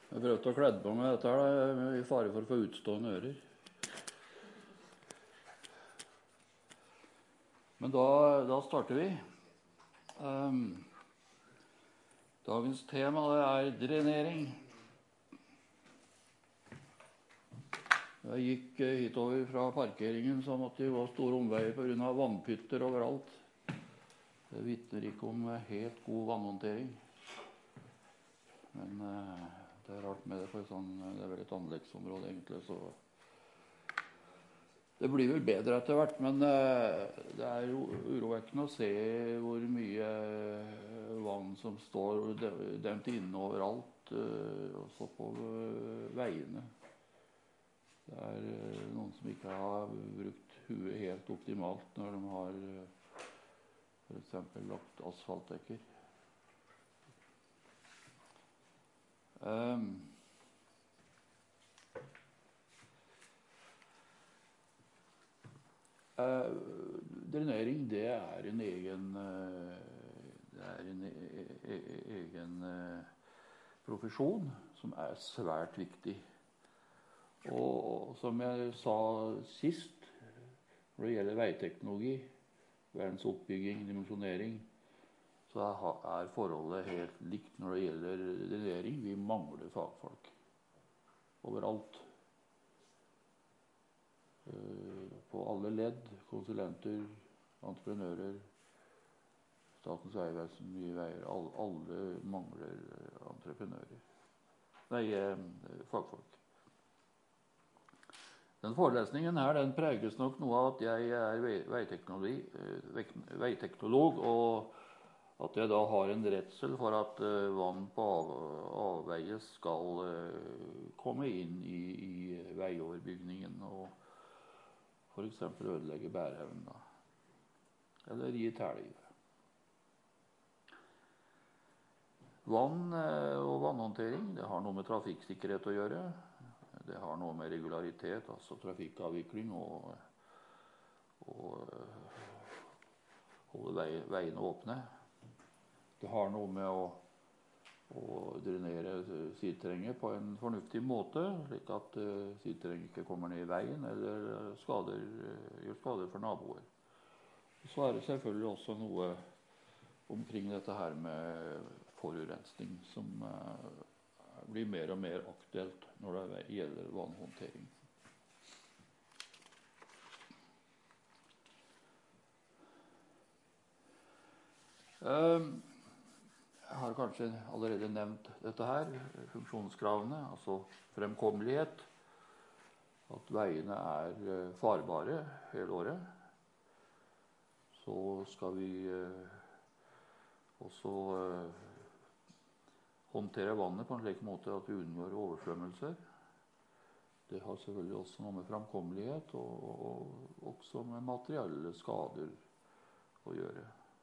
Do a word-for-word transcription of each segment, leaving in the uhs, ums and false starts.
Jeg prøvde å kledde på meg dette her, da, i fare for å få utstående ører. Men da, da starter vi. Um, dagens tema det er drenering. Jeg gikk hitover fra parkeringen, så måtte det gå store omveier på grunn av vannpytter overalt. Det vitner ikke om helt god vannhåndtering. Men uh, det er rart med det, for sånn, det er vel et anleggsområde egentlig, så det blir vel bedre etter hvert. Men uh, det er jo urovekkende å se hvor mye vann som står demt inne overalt, uh, også på uh, veiene. Det er uh, noen som ikke har brukt huet helt optimalt når de har uh, for eksempel lagt asfaltdekker. Um, uh, drenering det er en egen uh, det er en e e egen uh, profesjon som er svært viktig. Og som jeg sa sist, når det gjelder veiteknologi, verdens oppbygging, dimensjonering, så er forholdet helt likt når det gjelder drenering. Vi mangler fagfolk overalt. På alle ledd, konsulenter, entreprenører, Statens vegvesen, Nye Veier, alle, alle mangler entreprenører. Nei, fagfolk. Den forelesningen her, den preges nok noe av at jeg er veiteknolog, og at jeg da har en redsel for at uh, vann på av, avveie skal uh, komme inn i, i veioverbygningen og for eksempel ødelegge bærehaugen da, eller gi tæliv. Vann uh, og vannhåndtering, det har noe med trafikksikkerhet å gjøre. Det har noe med regularitet, altså trafikkavvikling, og, og holde vei, veiene åpne. Det har noe med å, å drenere sideterrenget på en fornuftig måte, slik at uh, sideterrenget ikke kommer ned i veien eller skader, gjør skader for naboer. Så er det selvfølgelig også noe omkring dette her med forurensning som uh, blir mer og mer aktuelt når det gjelder vannhåndtering. Jeg har kanskje allerede nevnt dette her, funksjonskravene, altså fremkommelighet, at veiene er farbare hele året. Så skal vi også håndtere vannet på en slik måte at vi unngår oversvømmelser. Det har selvfølgelig også noe med framkommelighet og, og også med materielle skader å gjøre.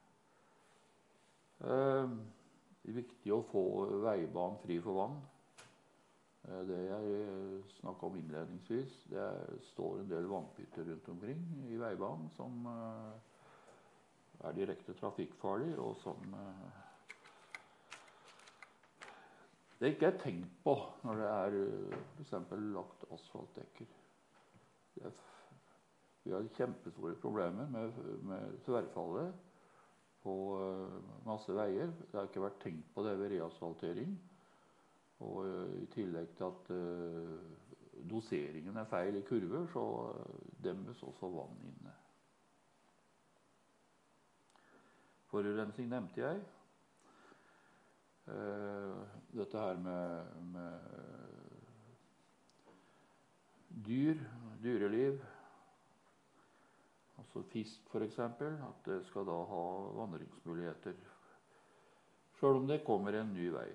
Eh, det er viktig å få veibanen fri for vann. Eh, det jeg snakket om innledningsvis, det er, står en del vannpytter rundt omkring i veibanen som eh, er direkte trafikkfarlig og som eh, det ikke er tenkt på når det er for eksempel lagt asfaltdekker. Er, vi har kjempestore problemer med, med tverrfallet på uh, masse veier. Det har ikke vært tenkt på det ved reasfaltering. Og uh, i tillegg til at uh, doseringen er feil i kurver, så uh, demmes også vann inne. Forurensning nevnte jeg. Uh, dette her med, med dyr, dyreliv, altså fisk for eksempel, at det skal da ha vandringsmuligheter, selv om det kommer en ny vei.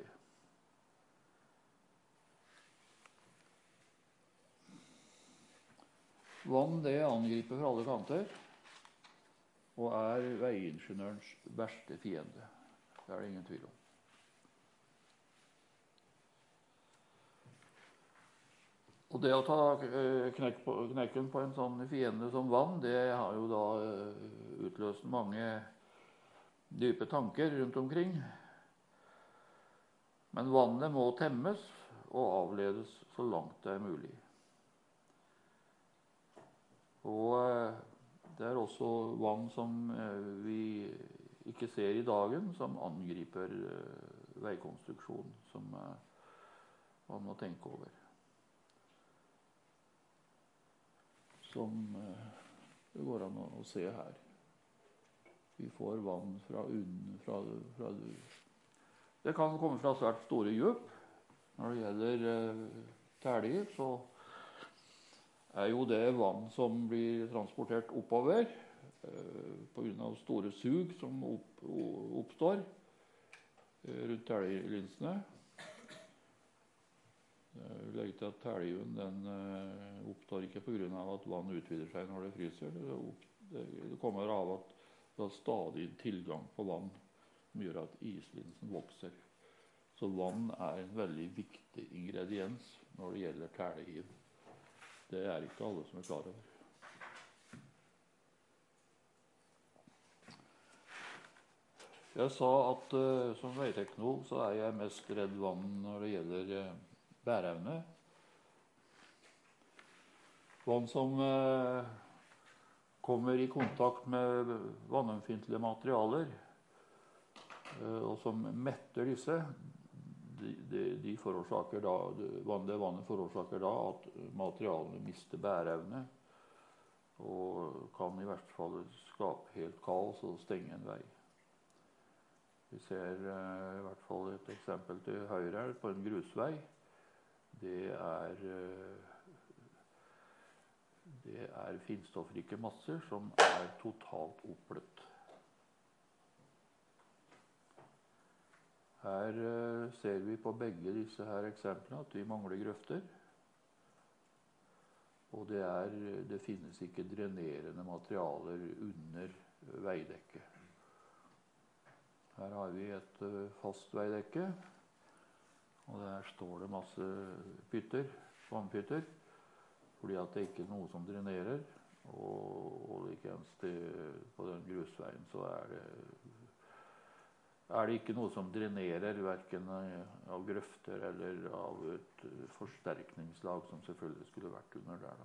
Vann det angriper fra alle kanter, og er veiingeniørens verste fiende. Det er det ingen tvil om. Og det å ta knekk på, knekken på en sånn fiende som vann, det har jo da utløst mange dype tanker rundt omkring. Men vannet må temmes, og avledes så langt det er mulig. Og det er også vann som vi ikke ser i dagen, som angriper veikonstruksjonen, som man må tenke over. Som det går an å se her. Vi får vann fra unn, fra, fra Det kan komme fra svært store djup. Når det gjelder eh, tælehiv, så er jo det vann som blir transportert oppover eh, på grunn av store sug som opp, oppstår eh, rundt tælelinsene. Legg til at tælehiven den eh, oppstår ikke på grunn av at vann utvider seg når det fryser. Det, opp, det, det kommer av at det har stadig tilgang på vann som gjør at islinsen vokser. Så vann er en veldig viktig ingrediens når det gjelder tælehiv. Det er ikke alle som er klar over. Jeg sa at uh, som veiteknolog så er jeg mest redd vann når det gjelder uh, bæreevne. Vann som uh, kommer i kontakt med vannømfintlige materialer, uh, og som metter disse, de, de, de forårsaker da, det, det vannet forårsaker da at materialene mister bæreevne, og kan i hvert fall skape helt kaos og stenge en vei. Vi ser uh, i hvert fall et eksempel til høyre her på en grusvei. Det er, uh, det er finstoffrike masser som er totalt oppbløtt. Her uh, ser vi på begge disse her eksemplene at vi mangler grøfter. Og det, er, det finnes ikke drenerende materialer under veidekket. Her har vi et uh, fast veidekke, og der står det masse pytter, vannpytter, fordi at det ikke er noe som drenerer, og, og ikke eneste på den grusveien så er det, er det ikke noe som drenerer, hverken av grøfter eller av et uh, forsterkningslag som selvfølgelig skulle vært under der da.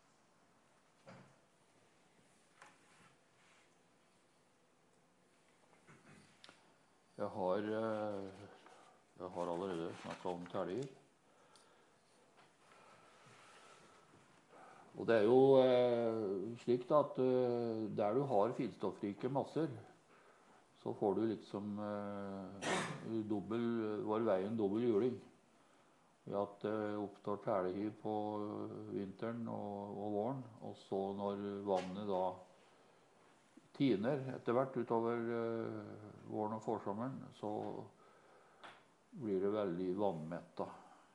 Jeg har, jeg har allerede snakket om tælehiv. Og det er jo eh, slik at eh, der du har finstoffrike masser, så får du liksom eh, dobbel, var veien dobbel juling. Ved at det oppstår tælehiv på vinteren og, og våren, og så når vannet da tiner etter hvert utover uh, våren og forsommeren, så blir det veldig vannmetta.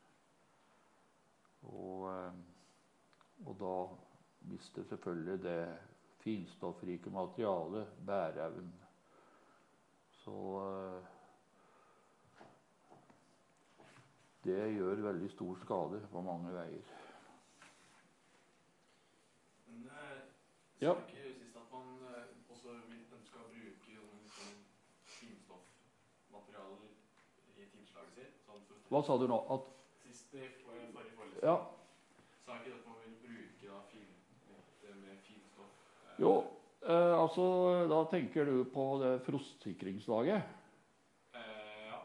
Og, uh, og da mister selvfølgelig det finstoffrike materialet bæreevnen. Så uh, det gjør veldig stor skade på mange veier. Men uh, ja. Hva sa du nå? At Sist i forrige forelesning, ja. sa ikke at man vil bruke da, fin, litt mer finstoff? Eh. Jo, eh, altså da tenker du på det frostsikringslaget. Eh, ja.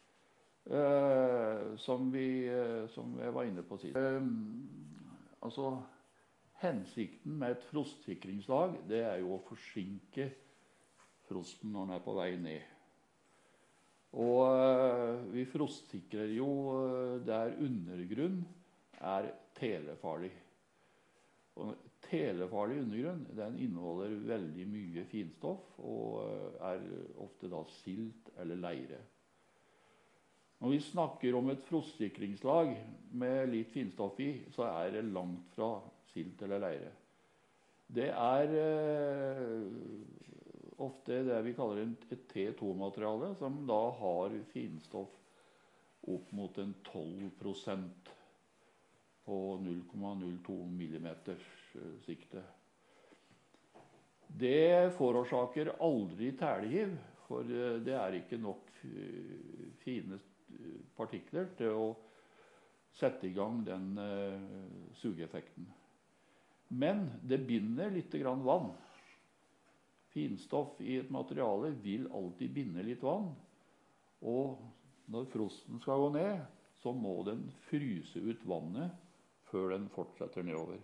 Eh, som, vi, eh, som jeg var inne på sist. Eh, altså, hensikten med et frostsikringslag, det er jo å forsinke frosten når den er på vei ned. Og uh, vi frostsikrer jo uh, der undergrunn er telefarlig. Og telefarlig undergrunn, den inneholder veldig mye finstoff og uh, er ofte da silt eller leire. Når vi snakker om et frostsikringslag med litt finstoff i, så er det langt fra silt eller leire. Det er uh, ofte det vi kaller et T to-materiale, som da har finstoff opp mot en tolv prosent på null komma null to millimeter sikte. Det forårsaker aldri tælehiv, for det er ikke nok fine partikler til å sette i gang den eh, sugeeffekten. Men det binder litt grann vann. Finstoff i et materiale vil alltid binde litt vann. Og når frosten skal gå ned, så må den fryse ut vannet før den fortsetter nedover.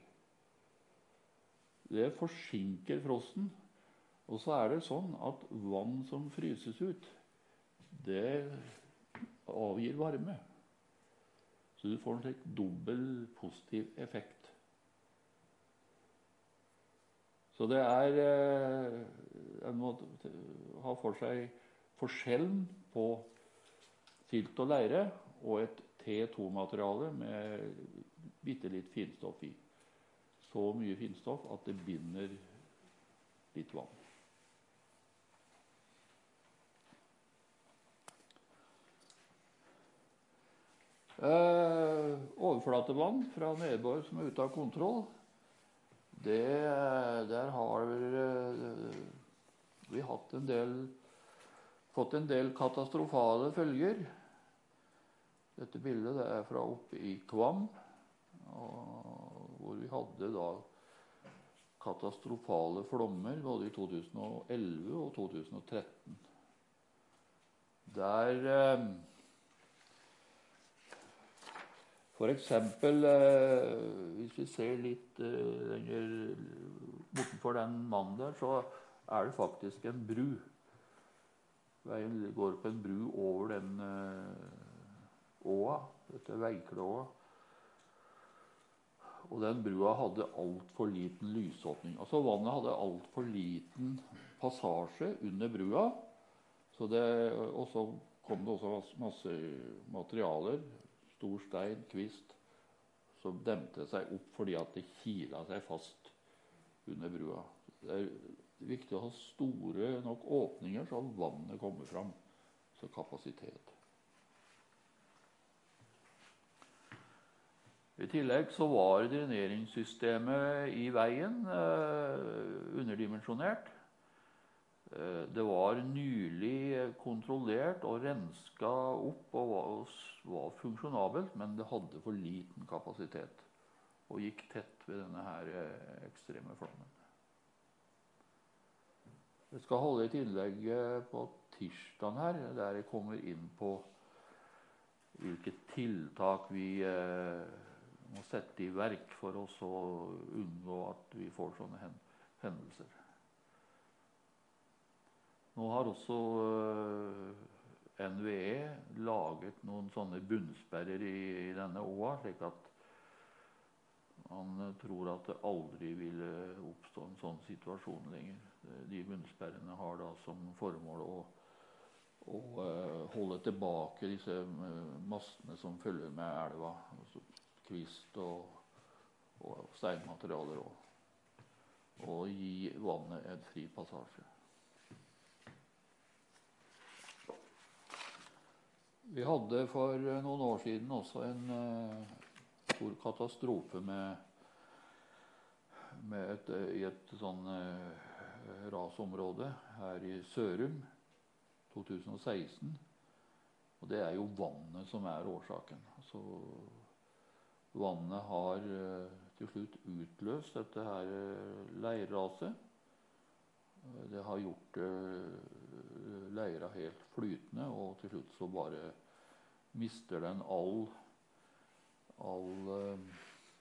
Det forsinker frosten. Og så er det sånn at vann som fryses ut, det avgir varme. Så du får en slik dobbel positiv effekt. Så det er eh, en må ha for seg forskjellen på silt og leire og et T to-materiale med bitte litt finstoff i. Så mye finstoff at det binder litt vann. Eh, overflatevann fra nedbør som er ute av kontroll, det, der har eh, vi hatt en del, fått en del katastrofale følger. Dette bildet det er fra oppe i Kvam, og, hvor vi hadde da katastrofale flommer både i to tusen og elleve og to tusen og tretten. Der eh, for eksempel, eh, hvis vi ser litt eh, lenger bortenfor den mannen der, så er det faktisk en bru. Veien går på en bru over den eh, åa, dette Veiklåa. Og den brua hadde alt for liten lysåpning. Altså vannet hadde alt for liten passasje under brua. Så det, og så kom det også masse materialer, stor stein, kvist, som demte seg opp fordi at det kila seg fast under brua. Det er viktig å ha store nok åpninger så vannet kommer fram, så kapasitet. I tillegg så var dreneringssystemet i veien eh, underdimensjonert. Eh, det var nylig kontrollert og renska opp og var, var funksjonabelt, men det hadde for liten kapasitet og gikk tett ved denne her eh, ekstreme flommen. Jeg skal holde et innlegg på tirsdagen her, der jeg kommer inn på hvilke tiltak vi eh, må sette i verk for oss å unngå at vi får sånne hendelser. Nå har også eh, N V E laget noen sånne bunnsperrer i, i denne åa, slik at man tror at det aldri ville oppstå en sånn situasjon lenger. De bunnsperrene har da som formål å, å uh, holde tilbake disse uh, mastene som følger med elva, altså kvist og, og steinmaterialer, og, og gi vannet en fri passasje. Vi hadde for noen år siden også en uh, stor katastrofe med, med et, i et sånn uh, rasområde her i Sørum, to tusen og seksten. Og det er jo vannet som er årsaken. Så vannet har uh, til slutt utløst dette her uh, leirraset. Det har gjort uh, leira helt flytende, og til slutt så bare mister den all, all uh,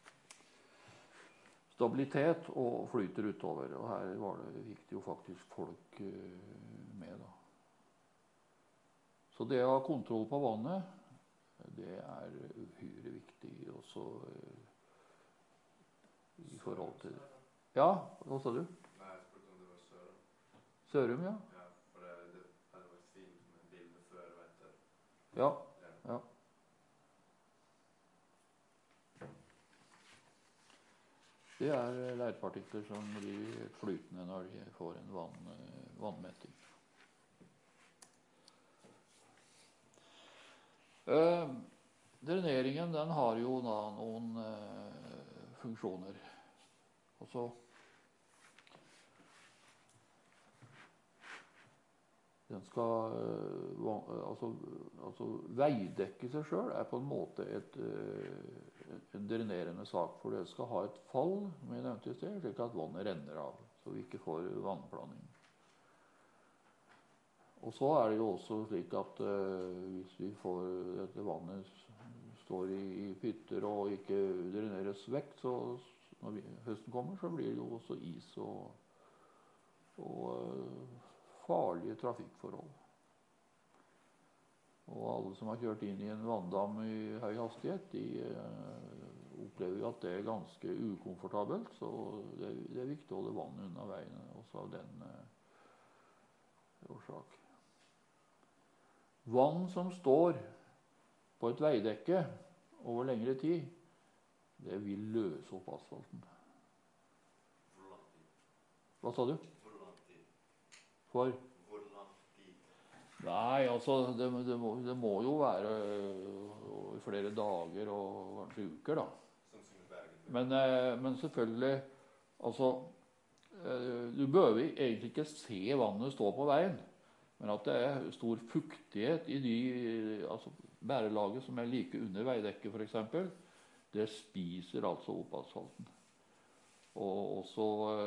stabilitet og flyter utover. Og her var det viktig jo faktisk folk uh, med da. Så det å ha kontroll på vannet, det er uhyre viktig også uh, i forhold til... Ja, hva sa du? Sørum, ja. Ja, for det, det hadde vært fint med bilder før og etter. Ja, ja. Det er leirpartikler som blir flytende når de får en vann, vannmetting. Eh, dreneringen, den har jo da noen eh, funksjoner. Og så den skal, altså, altså Veidekket i seg sjøl er på en måte et, en drenerende sak. For det skal ha et fall, som jeg nevnte i sted, slik at vannet renner av. Så vi ikke får vannblanding. Og så er det jo også slik at hvis vi får dette vannet står i, i pytter og ikke dreneres vekk, så når vi, høsten kommer, så blir det jo også is og, og farlige trafikkforhold. Og alle som har kjørt inn i en vanndam i høy hastighet, de eh, opplever jo at det er ganske ukomfortabelt, så det, det er viktig å holde vannet unna veien, også av den eh, årsak. Vann som står på et veidekke over lengre tid, det vil løse opp asfalten. Hva sa du? For? Hvor lang tid? Nei, altså, det, det, må, det må jo være i flere dager og kanskje uker, da. Sånn som i Bergen. Men, men selvfølgelig, altså, du bør egentlig ikke se vannet stå på veien, men at det er stor fuktighet i de, altså, bærelaget som er like under veidekket, for eksempel, det spiser altså opp asfalten. Og også...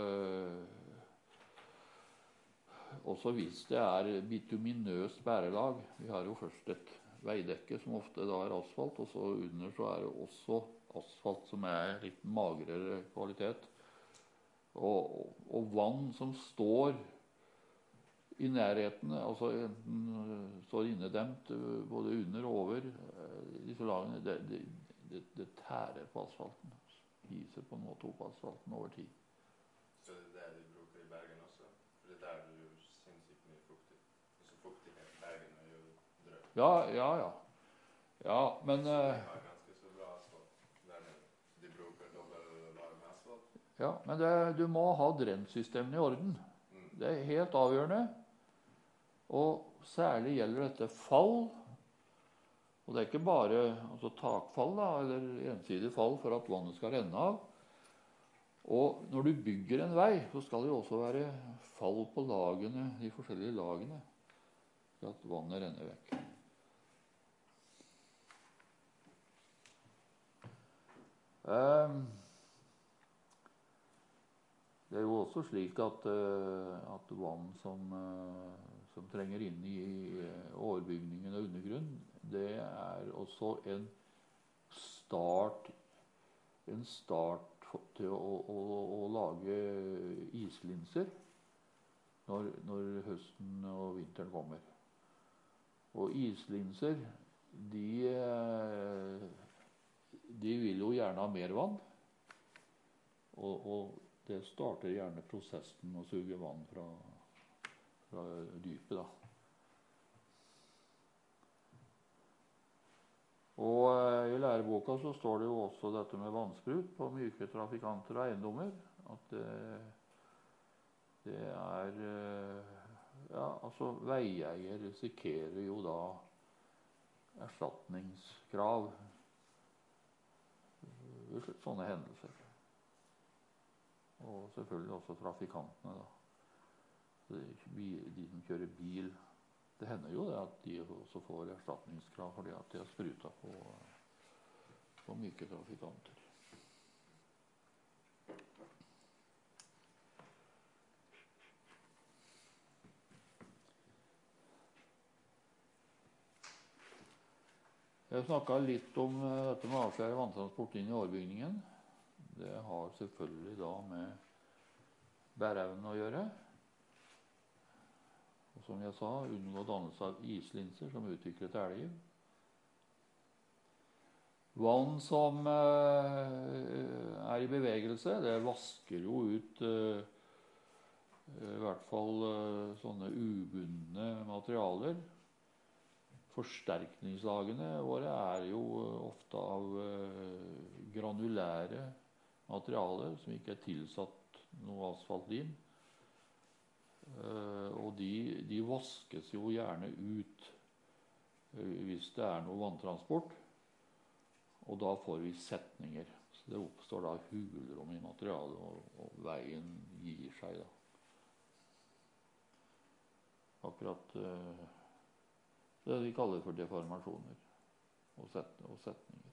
Også hvis det er bituminøst bærelag. Vi har jo først et veidekke som ofte da er asfalt, og så under så er det også asfalt som er litt magrere kvalitet. Og, og, og vann som står i nærheten, altså enten står innedemt både under og over disse lagene, det, det, det, det tærer på asfalten. Spiser på en måte opp asfalten over tid. Så det er det de bruker i Bergen også? For det er der du sinnssykt mye fuktig. Så fuktighet i Bergen er jo drøm. Ja, ja, ja. Ja, men... Så de har ganske så bra asfalt der nede. De bruker dobbelt lag med asfalt. Ja, men det, du må ha drennsystemene i orden. Mm. Det er helt avgjørende. Og særlig gjelder dette fall. Og det er ikke bare altså, takfall da, eller ensidig fall for at vannet skal renne av. Og når du bygger en vei, så skal det jo også være fall på lagene, de forskjellige lagene, for at vannet renner vekk. Um, det er jo også slik at, uh, at vann som, uh, som trenger inn i overbygningen og undergrunn, det er også en start, en start til å, å, å lage islinser når, når høsten og vinteren kommer. Og islinser, de, de vil jo gjerne ha mer vann, og, og det starter gjerne prosessen med å suge vann fra, fra dypet da. Og i læreboka så står det jo også dette med vannsprut på myke trafikanter og eiendommer. At det, det er, ja, altså veieier risikerer jo da erstatningskrav ved sånne hendelser. Og selvfølgelig også trafikantene da. De, de som kjører bil. Det hender jo det at de også får erstatningskrav fordi at de har spruta på, på myke trafikanter. Jeg snakket litt om dette med avskjære vanntransport inn i overbygningen. Det har selvfølgelig da med bæreevnen å gjøre. Og som jeg sa, unngå dannelse av islinser som utvikler et elgiv. Vann som eh, er i bevegelse, det vasker jo ut eh, i hvert fall eh, sånne ubundne materialer. Forsterkningslagene våre er jo ofte av eh, granulære materialer som ikke er tilsatt noe asfaltlim. Uh, og de, de vaskes jo gjerne ut uh, hvis det er noe vanntransport, og da får vi setninger. Så det oppstår da hulrom i materialet, og, og veien gir seg da. akkurat uh, det vi kaller for deformasjoner og, set, og setninger.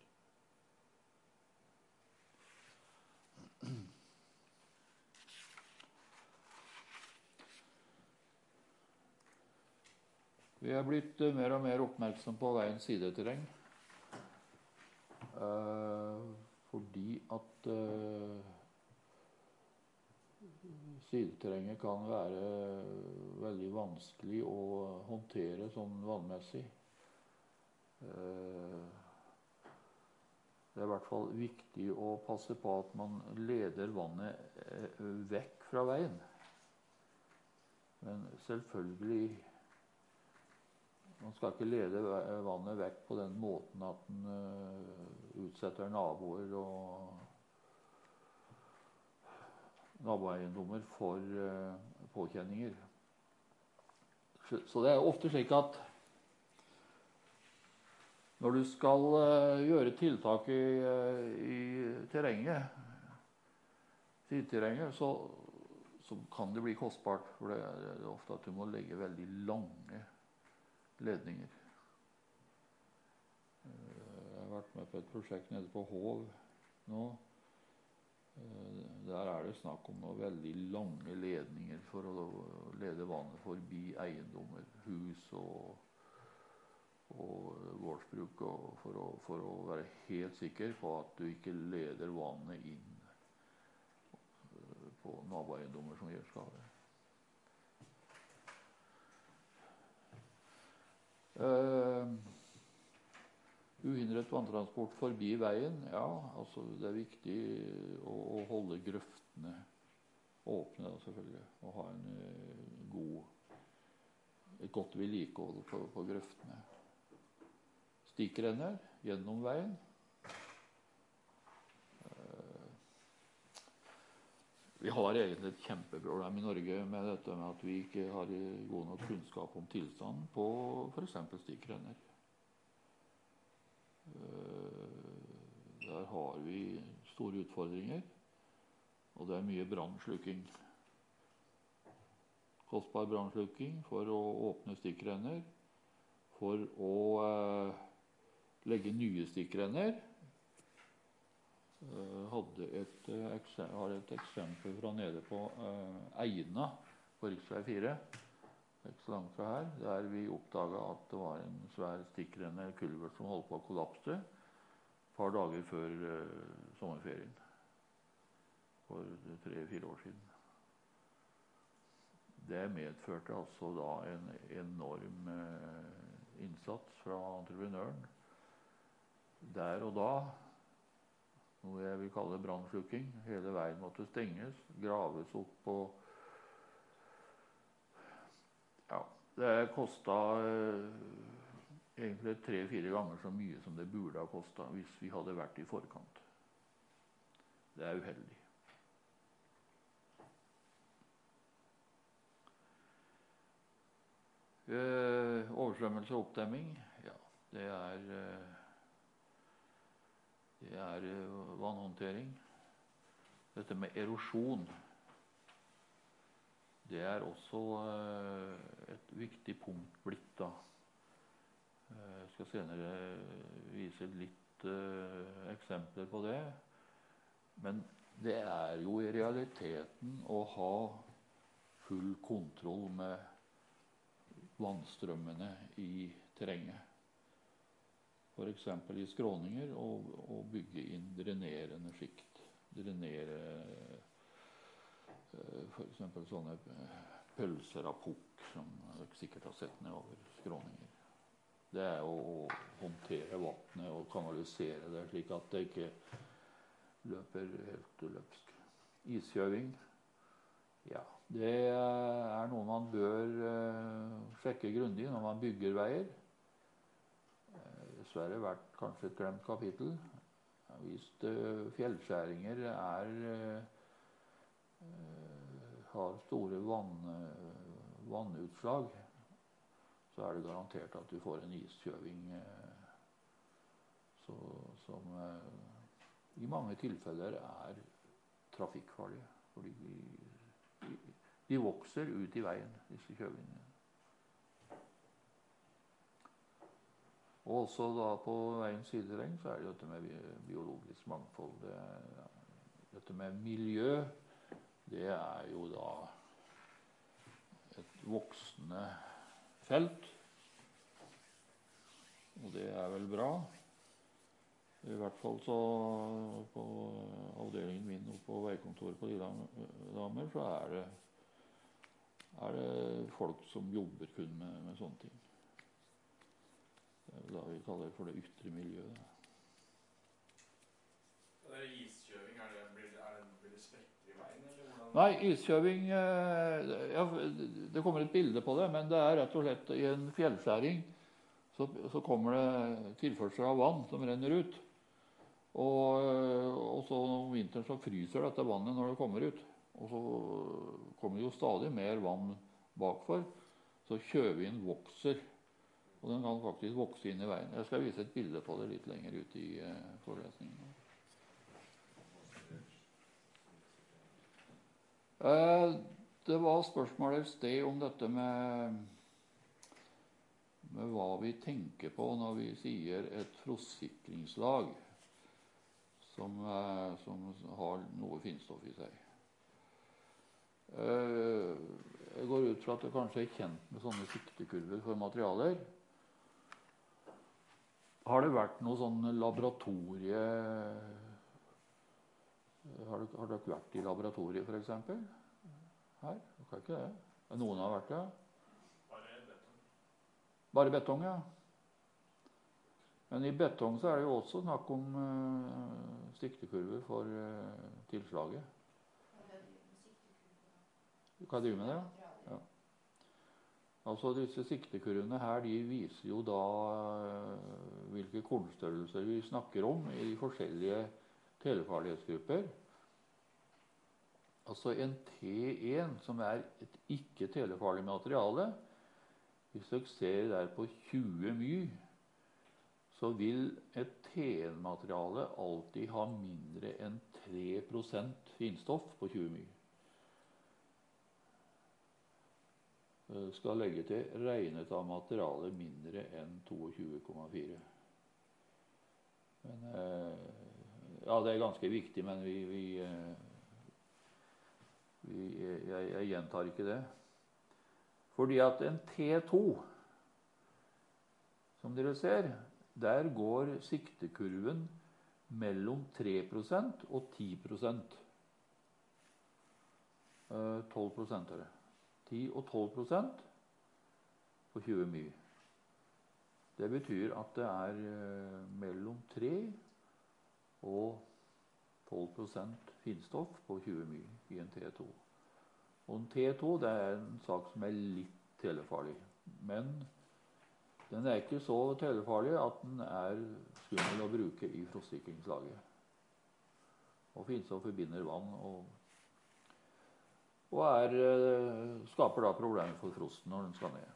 Vi er blitt uh, mer og mer oppmerksom på veiens sideterreng. Uh, fordi at uh, sideterrenget kan være veldig vanskelig å håndtere sånn vannmessig. Uh, det er i hvert fall viktig å passe på at man leder vannet uh, vekk fra veien. Men selvfølgelig man skal ikke lede vannet vekk på den måten at den uh, utsetter naboer og naboeiendommer for uh, påkjenninger. Så, så det er ofte slik at når du skal uh, gjøre tiltak i, uh, i terrenget, sideterrenget, så, så kan det bli kostbart. For det er, det er ofte at du må legge veldig lange ledninger. Jeg har vært med på et prosjekt nede på Hov nå. Der er det snakk om noen veldig lange ledninger for å lede vannet forbi eiendommer, hus og, og gårdsbruk, og for, å, for å være helt sikker på at du ikke leder vannet inn på naboeiendommer som gjør skade. Uh, uhindret vanntransport forbi veien, ja, altså det er viktig å, å holde grøftene åpne da, selvfølgelig, og ha en uh, god, et godt vedlikehold på, på grøftene. Stikkrenner gjennom veien. Uh, vi har egentlig et kjempeproblem i Norge med dette med at vi ikke har god nok kunnskap om tilstanden på for eksempel stikkrenner. Der har vi store utfordringer, og det er mye brannslukking. Kostbar brannslukking for å åpne stikkrenner, for å eh, legge nye stikkrenner. Uh, hadde et, uh, har et eksempel fra nede på uh, Eina på riksvei fire, ikke så langt fra her, der vi oppdaget at det var en svær stikkrenner kulvert som holdt på å kollapse et par dager før uh, sommerferien for tre-fire år siden. Det medførte altså da en enorm uh, innsats fra entreprenøren der og da, noe jeg vil kalle brannslukking. Hele veien måtte stenges, graves opp og ja, det kostet eh, egentlig tre-fire ganger så mye som det burde ha kostet hvis vi hadde vært i forkant. Det er uheldig. Eh, oversvømmelse og oppdemming, ja, det er eh, Det er vannhåndtering. Dette med erosjon, det er også et viktig punkt blitt da. Jeg skal senere vise litt eksempler på det. Men det er jo i realiteten å ha full kontroll med vannstrømmene i terrenget. For eksempel i skråninger og, og bygge inn drenerende skikt. Drenere for eksempel sånne pølser av pukk som dere sikkert har sett nedover skråninger. Det er å håndtere vannet og kanalisere det slik at det ikke løper helt løpsk. Iskjøving, ja, det er noe man bør sjekke grundig når man bygger veier. Dessverre vært kanskje et glemt kapittel. Hvis uh, fjellskjæringer er, uh, har store vann, uh, vannutslag, så er det garantert at du får en iskjøving uh, så, som uh, i mange tilfeller er trafikkfarlige. Fordi de, de, de vokser ut i veien, disse kjøvingene. Og også da på veiens sideterreng så er det dette med biologisk mangfold. Det er, dette med miljø, det er jo da et voksende felt. Og det er vel bra. I hvert fall så på avdelingen min og på veikontoret på Lillehammer så er det, er det folk som jobber kun med, med sånne ting. Det er da vi kaller det for det ytre miljøet. Det er iskjøving, er det, blir, er det, blir det sprekker i veien, eller hvordan? Nei, iskjøving, ja, det kommer et bilde på det, men det er rett og slett i en fjellskjæring, så, så kommer det tilførsel av vann som renner ut. Og, og så om vinteren så fryser dette vannet når det kommer ut. Og så kommer det jo stadig mer vann bakfor, så kjøvingen vokser. Og den kan faktisk vokse inn i veien. Jeg skal vise et bilde på det litt lenger ut i uh, forelesningen. Uh, det var spørsmål et sted om dette med, med hva vi tenker på når vi sier et frostsikringslag som, uh, som har noe finstoff i seg. Uh, jeg går ut fra at det kanskje er kjent med sånne siktekurver for materialer. Har det vært noe sånn laboratorie... Har dere, har dere vært i laboratoriet, for eksempel? Her? Dere ikke det? Noen har vært det? Bare betong. Bare betong, ja. Men i betong så er det jo også snakk om uh, siktekurver for uh, tilslaget. Hva driver med det? Ja. Altså disse siktekurvene her, de viser jo da uh, hvilke kornstørrelser vi snakker om i de forskjellige telefarlighetsgrupper. Altså en T en, som er et ikke-telefarlig materiale, hvis dere ser der på tjue my, så vil et T en-materiale alltid ha mindre enn tre prosent finstoff på tjue my. Skal legge til regnet av materiale mindre enn tjueto komma fire. Men, ja, det er ganske viktig, men vi, vi, vi jeg, jeg gjentar ikke det. Fordi at en T to, som dere ser, der går siktekurven mellom tre prosent og ti prosent. tolv prosent er det. ti og tolv prosent på tjue my. Det betyr at det er eh, mellom tre og tolv prosent finstoff på tjue my i en T to. Og en T to, det er en sak som er litt telefarlig. Men den er ikke så telefarlig at den er skummel å bruke i frostsikringslaget. Og finstoff forbinder vann og og er, skaper da problemer for frosten når den skal ned.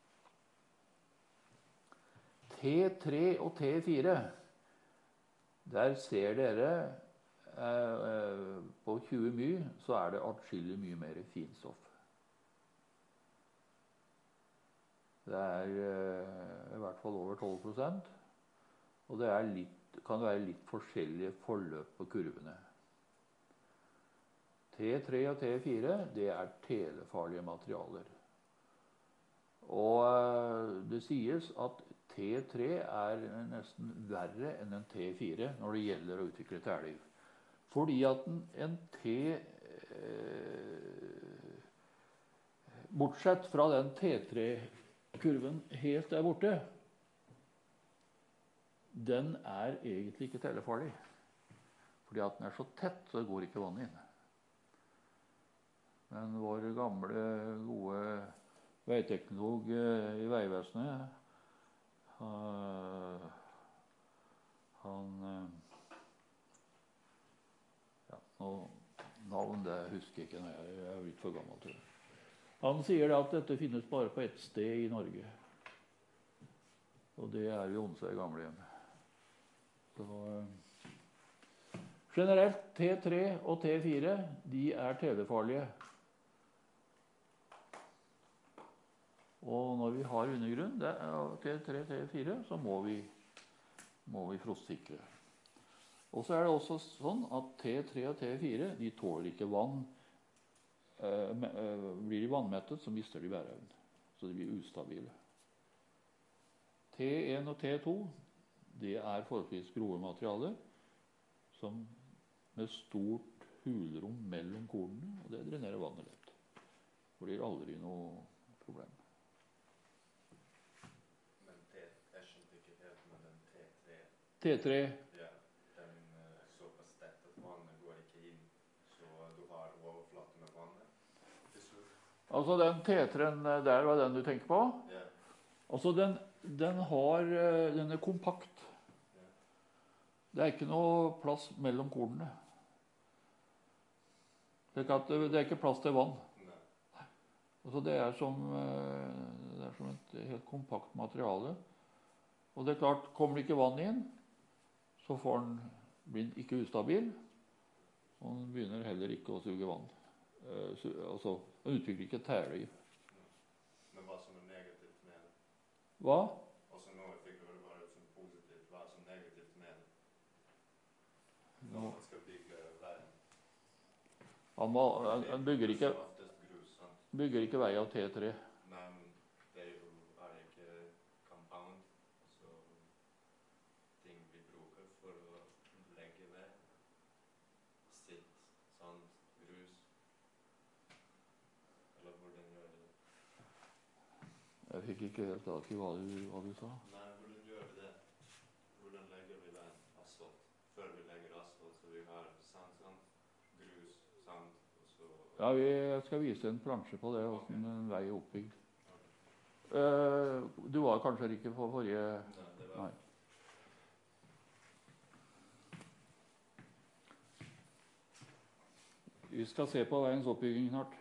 T tre og T fire, der ser dere eh, på tjue my, så er det atskillig mye mer finstoff. Det er eh, i hvert fall over tolv prosent, og det er litt, kan være litt forskjellige forløp på kurvene. T tre og T fire, det er telefarlige materialer. Og det sies at T tre er nesten verre enn en T fire når det gjelder å utvikle tæliv. Fordi at en, en T, eh, bortsett fra den T tre-kurven helt der borte, den er egentlig ikke telefarlig. Fordi at den er så tett, så går ikke vannet inn. Men vår gamle, gode veiteknolog i Veivesenet, han, han ja, navn det husker jeg ikke når jeg, jeg er litt for gammel til det. Han sier at dette finnes bare på ett sted i Norge. Og det er i Onsøy gamlehjem. Så generelt T tre og T fire, de er telefarlige. Og når vi har undergrunn, det er T tre, T fire, så må vi, må vi frostsikre. Og så er det også sånn at T tre og T fire, de tåler ikke vann. Eh, eh, blir de vannmettet, så mister de bæreevnen. Så de blir ustabile. T en og T to, det er forholdsvis grove materialer som med stort hulrom mellom kornene, og det drenerer vannet lett. Det blir aldri noe problem. Men T, jeg skjønte ikke helt med den T tre. T tre, Ja, den er såpass tett at vannet går ikke inn, så du har overflate med vannet. Til slutt. altså den T tre-en der var den du tenker på. Ja, Altså den, den, har, eh, den er kompakt. ja. Det er ikke noe plass mellom kornene. Slik at det det er ikke plass til vann. Nei. Altså det, er som, eh, det er som et helt kompakt materiale. Og det er klart, kommer det ikke vann inn, så får den, blir den ikke ustabil. Og den begynner heller ikke å suge vann. Eh, su, altså, den utvikler ikke tærliv. Men hva som er negativt med det? Hva? Også nå fikk du det bare som positivt. Hva som er negativt med det? Når Nå, man skal bygge veien. han, må, han, han bygger, ikke, Som oftest grus, sant? bygger ikke vei av T tre. Men det er jo er det ikke compound, så ting vi bruker for å legge vei. Sitt, sand, grus. Eller hvordan gjør vi det? Jeg fikk ikke helt tak i hva du, hva du sa. Nei, hvordan gjør vi det? Hvordan legger vi veien? Asfalt. Før vi legger asfalt, så vi har sand, sand, grus, sand, og så... Ja, vi jeg skal vise en plansje på det, hvordan en vei er oppbygd. Eh, du var kanskje ikke på forrige... Nei, det var... Nei. Vi skal se på veiens oppbygging snart.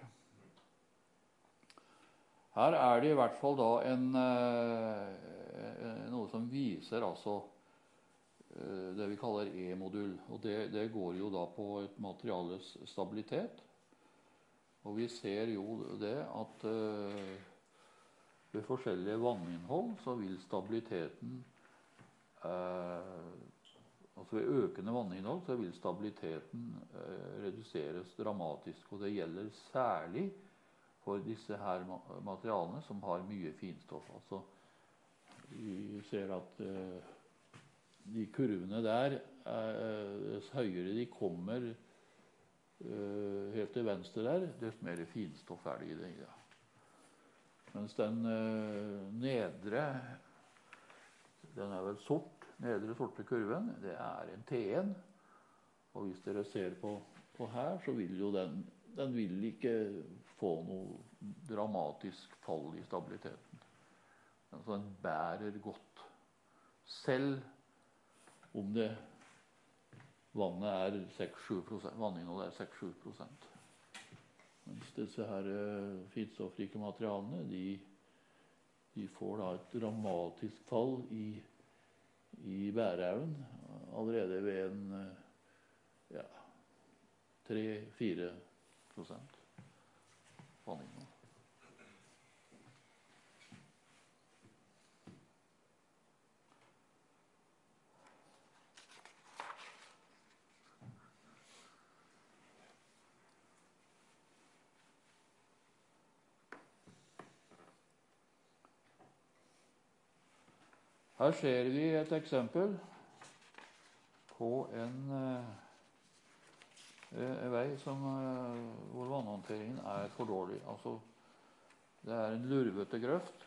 Her er det i hvert fall da en, eh, noe som viser altså eh, det vi kaller E-modul. Og det, det går jo da på et materiales stabilitet. Og vi ser jo det at eh, ved forskjellige vanninnhold så vil stabiliteten eh, altså ved økende vanninnhold så vil stabiliteten eh, reduseres dramatisk. Og det gjelder særlig for disse her materialene som har mye finstoff. Altså, vi ser at eh, de kurvene der, eh, dess høyere de kommer eh, helt til venstre der, dess mer finstoff er det i det. Ja. Mens den eh, nedre, den er vel sort, nedre sorte kurven, det er en T en. Og hvis dere ser på, på her, så vil jo den, den vil ikke få noe dramatisk fall i stabiliteten. Altså den bærer godt. Selv om det vannet er seks til sju prosent, vanninnholdet er seks til sju prosent. Mens disse her finstoffrike materialene, de, de får da et dramatisk fall i, i bæreevnen allerede ved en ja, tre til fire prosent vanninnhold. Her ser vi et eksempel på en eh, vei som, eh, hvor vannhåndteringen er for dårlig. Altså, det er en lurvete grøft.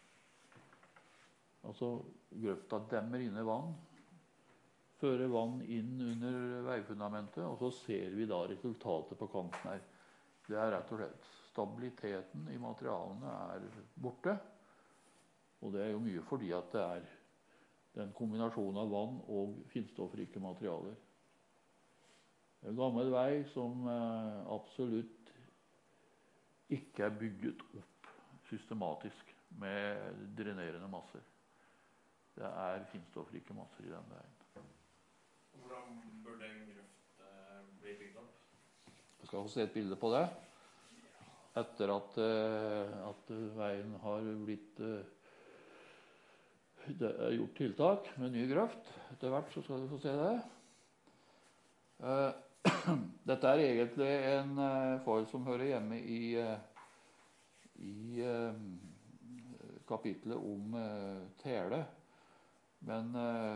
Altså, grøfta demmer inne vann, fører vann inn under veifundamentet, og så ser vi da resultatet på kanten her. Det er rett og slett stabiliteten i materialene er borte, og det er jo mye fordi at det er den kombinasjonen av vann og finstoffrike materialer. Det er en gammel vei som eh, absolutt ikke er bygget opp systematisk med drenerende masser. Det er finstoffrike masser i den veien. Hvordan burde en grøft eh, bli bygd opp? Jeg skal få se et bilde på det. etter at, at veien har blitt det er gjort tiltak med ny grøft. Etter hvert så skal du få se det. Dette er egentlig en foil som hører hjemme i, i kapitlet om tele. Men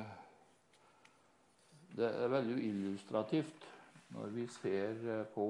det er veldig illustrativt når vi ser på,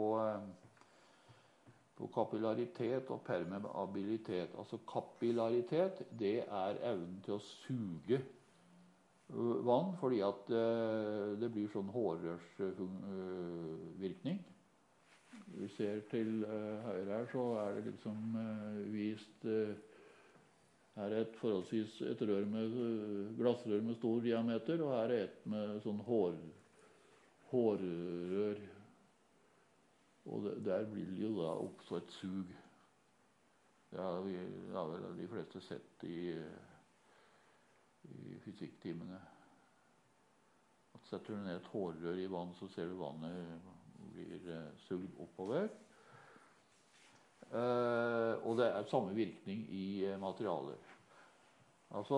på kapillaritet og permeabilitet. Altså kapillaritet, det er evnen til å suge vann, fordi at det blir sånn hårrørsvirkning. Vi ser til høyre her, så er det liksom vist her er et forholdsvis et rør med, glassrør med stor diameter, og her er et med sånn hår, hårrør. Og det, der blir det jo da også et sug. Det har vi ja, vel de fleste sett i, i fysikktimene. At setter du ned et hårrør i vann, så ser du vannet blir sugd oppover. Uh, og det er samme virkning i uh, materialer. Altså,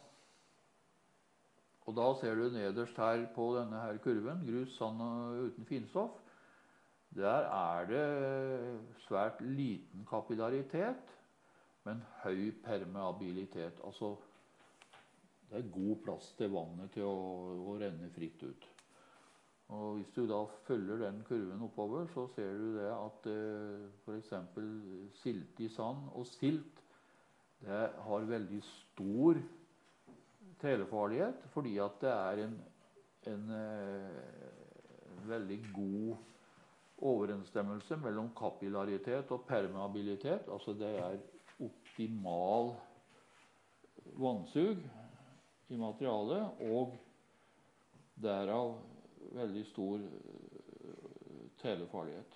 og da ser du nederst her på denne her kurven, grus, sand og uten finstoff. Der er det svært liten kapillaritet, men høy permeabilitet. Altså, det er god plass til vannet til å, å renne fritt ut. Og hvis du da følger den kurven oppover, så ser du det at eh, for eksempel siltig sand og silt, det har veldig stor telefarlighet, fordi at det er en, en eh, veldig god overensstemmelse mellom kapillaritet og permeabilitet. Altså det er optimal vannsug i materialet, og derav veldig stor telefarlighet.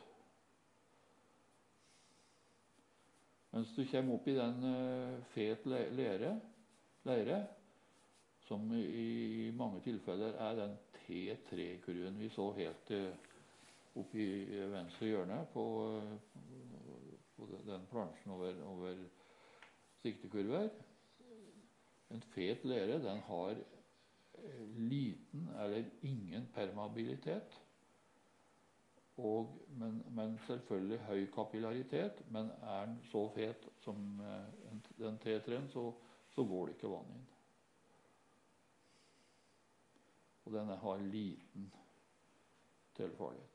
Mens du kommer opp i den fet lere, leire, som i mange tilfeller er den T tre-kurven vi så helt opp i venstre hjørne på, på den plansjen over, over siktekurver. En fet lere, den har liten eller ingen permeabilitet, og, men, men selvfølgelig høy kapillaritet, men er den så fet som den T tre-en, så, så går det ikke vann inn. Og den har liten telefarlighet.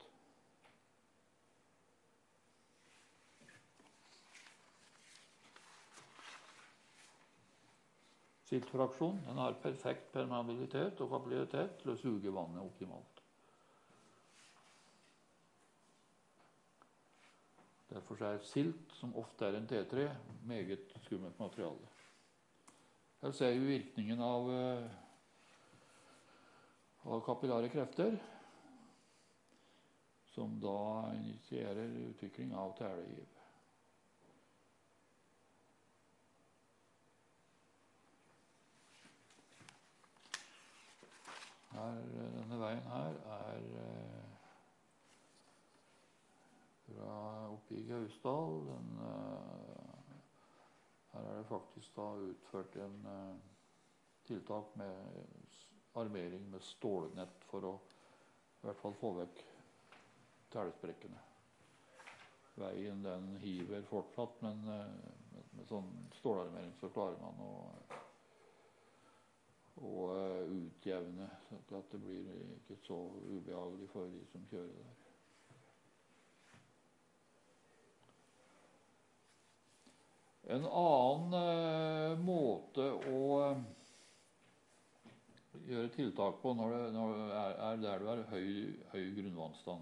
Siltfraksjon, den har perfekt permeabilitet og kapillaritet til å suge vannet optimalt. Derfor er silt, som ofte er en T tre, meget skummelt materiale. Her ser vi virkningen av, av kapillare krefter, som da initierer utvikling av telegiv. Her, denne veien her er eh, fra oppe i Gausdal. Den, eh, her er det faktisk da utført en eh, tiltak med armering med stålnett for å i hvert fall få vekk telesprekkene. Veien den hiver fortsatt, men eh, med, med sånn stålarmering så klarer man å og uh, utjevne, så at det blir ikke så ubehagelig for de som kjører der. En annen uh, måte å uh, gjøre tiltak på når det, når det er, er der du har høy, høy grunnvannstand.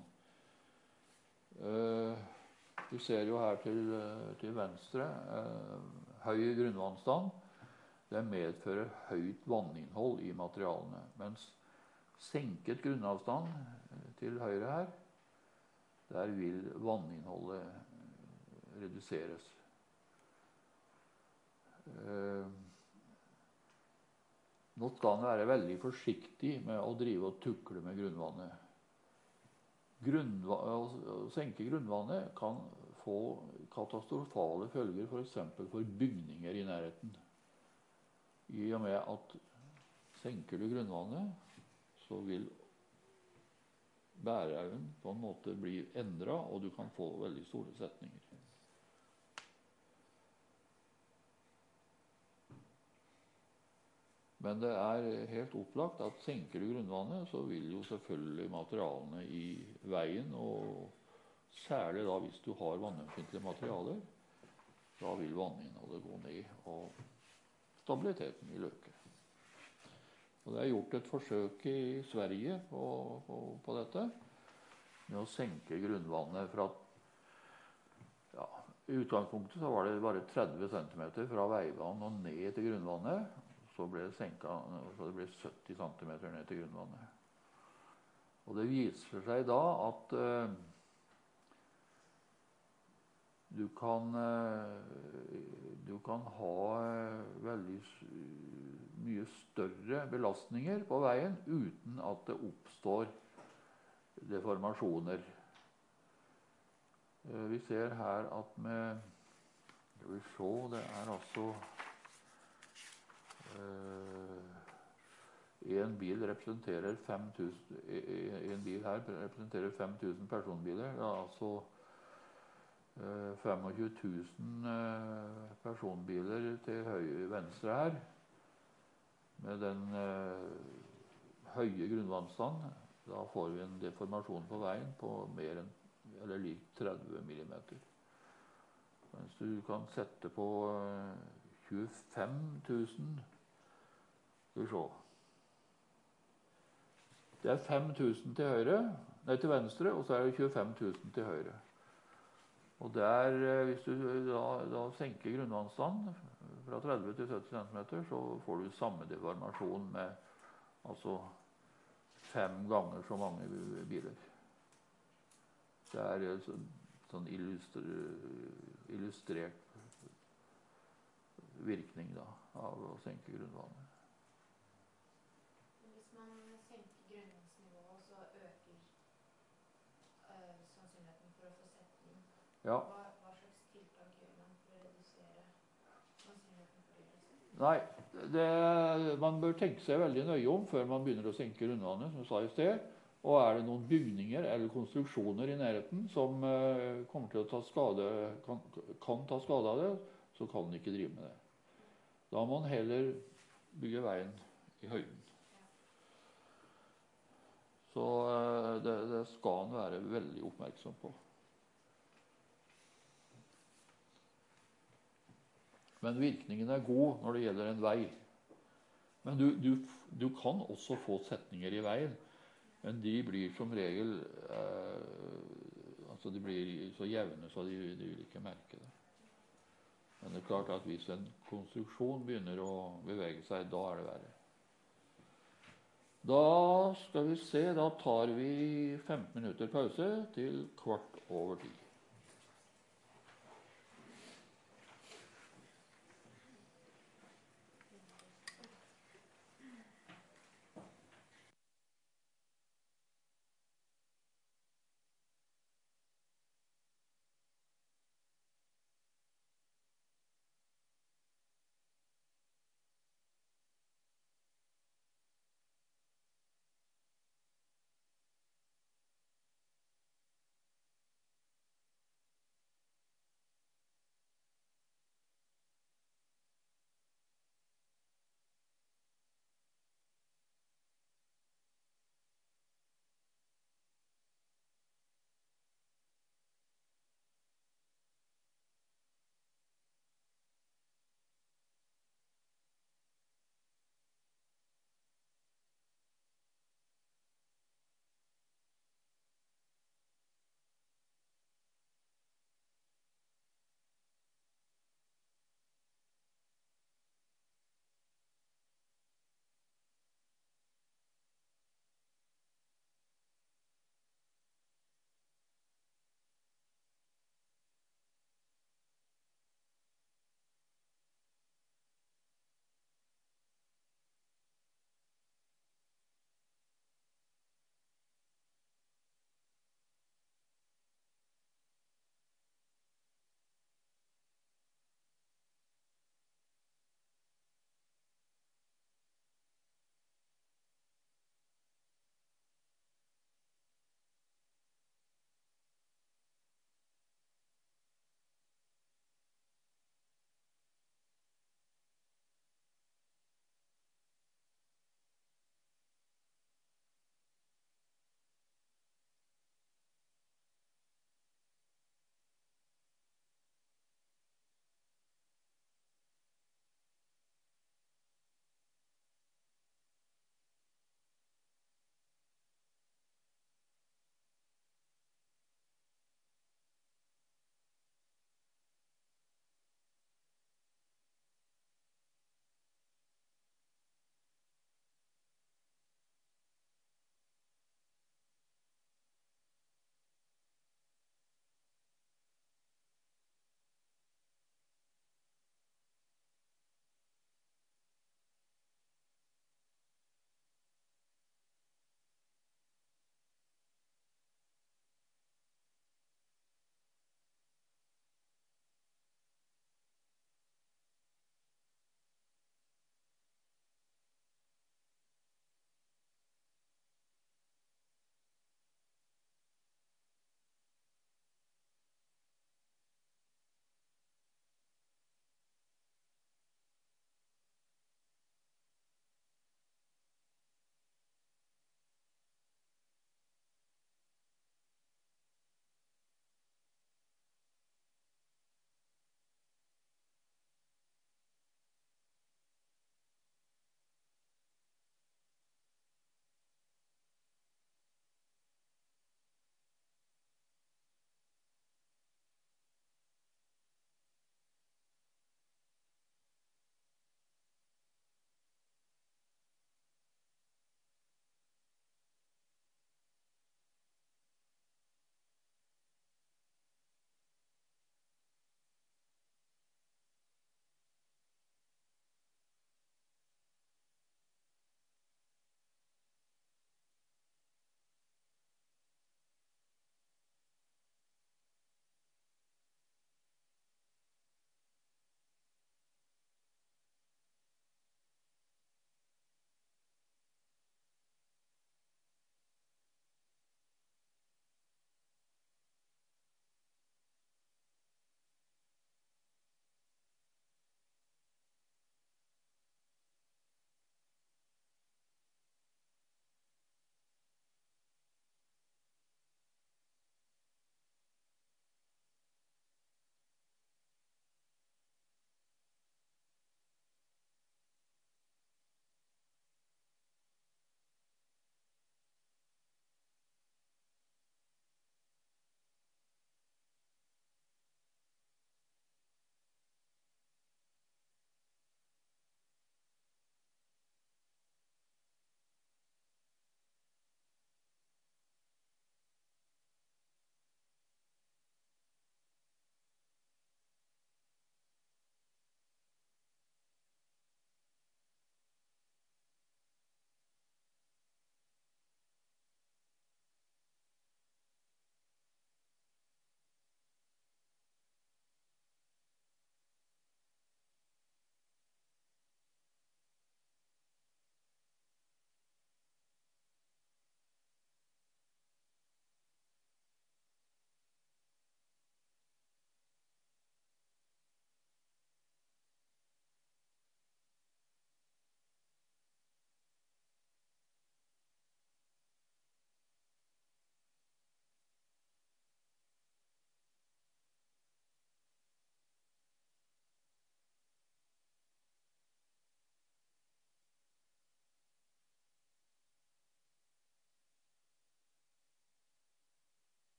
Uh, du ser jo her til, til venstre høy grunnvannstand. Det medfører høyt vanninnhold i materialene, mens senket grunnavstand til høyre her, der vil vanninnholdet reduseres. Eh, nå skal man være veldig forsiktig med å drive og tukle med grunnvannet. Grunnva- å senke grunnvannet kan få katastrofale følger f.eks. For, for bygninger i nærheten. I og med at senker du grunnvannet, så vil bæreevnen på en måte bli endret, og du kan få veldig store setninger. Men det er helt opplagt at senker du grunnvannet, så vil jo selvfølgelig materialene i veien, og særlig da hvis du har vannømfintlige materialer, da vil vanninnholdet gå ned, og stabiliteten vil øke. Og det er gjort et forsøk i Sverige på, på, på dette, med å senke grunnvannet fra, ja, i utgangspunktet så var det bare tretti centimeter fra veibanen og ned til grunnvannet, så ble det senket, så det ble sytti centimeter ned til grunnvannet. Og det viser seg da at uh, du kan, uh, du kan ha uh, veldig mye større belastninger på veien uten at det oppstår deformasjoner. Uh, vi ser her at med, skal vi se, det er altså en bil representerer fem tusen, en bil her representerer fem tusen personbiler. Det er altså tjuefem tusen personbiler til høyre venstre her. Med den høye grunnvannstand, da får vi en deformasjon på veien på mer enn, eller lik tretti millimeter. Mens du kan sette på tjuefem tusen. Skal vi se. Det er fem tusen til høyre, nei til venstre, og så er det tjuefem tusen til høyre. Og der, hvis du da, da senker grunnvannstand fra tretti til sytti centimeter, så får du samme deformasjon med altså fem ganger så mange biler. Det er sånn, sånn illustrert, illustrert virkning da, av å senke grunnvannet. Hvis man senker grunnvannsnivået, så øker øh, sannsynligheten for å få setning. Ja. Hva, hva slags tiltak gjør man for å redusere sannsynligheten for det? Nei, det, man bør tenke seg veldig nøye om før man begynner å senke grunnvannet, som jeg sa i sted. Og er det noen bygninger eller konstruksjoner i nærheten som uh, kommer til å ta skade, kan, kan ta skade av det, så kan man ikke drive med det. Da må man heller bygge veien i høyden. Så uh, det, det skal man være veldig oppmerksom på. Men virkningen er god når det gjelder en vei. Men du, du, du kan også få setninger i veien. Men de blir som regel eh, altså de blir så jevne så de, de vil ikke merke det. Men det er klart at hvis en konstruksjon begynner å bevege seg, da er det verre. Da skal vi se, da tar vi femten minutter pause til kvart over ti.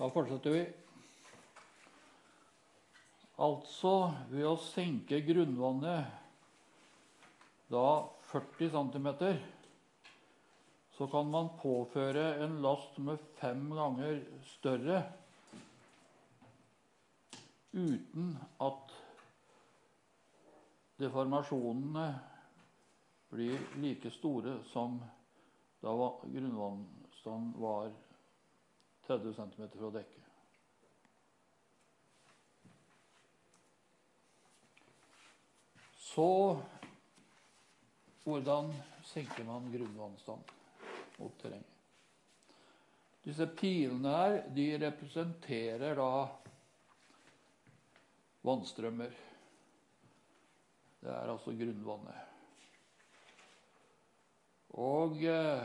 Da fortsetter vi. Altså ved å senke grunnvannet da førti centimeter, så kan man påføre en last som er fem ganger større uten at deformasjonene blir like store som da grunnvannstand var tretti centimeter fra dekket. Så hvordan senker man grunnvannstand mot terrenget? Disse pilene her, de representerer da vannstrømmer. Det er altså grunnvannet. Og eh,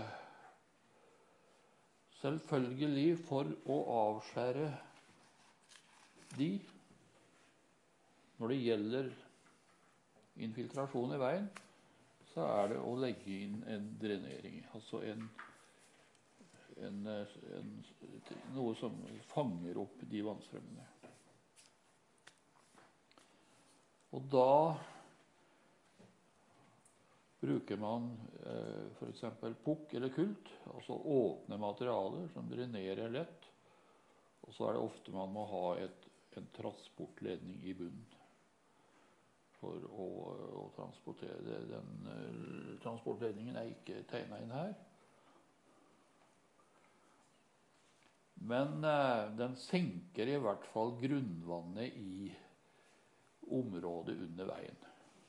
selvfølgelig for å avskjære de, når det gjelder infiltrasjon i veien, så er det å legge inn en drenering, altså en, en, en, noe som fanger opp de vannstrømmene. Og da bruker man eh, for eksempel pukk eller kult, altså åpne materialer som drenerer lett, og så er det ofte man må ha et, en transportledning i bunnen for å, å transportere det. Den uh, transportledningen er ikke tegnet inn her. Men uh, den senker i hvert fall grunnvannet i området under veien.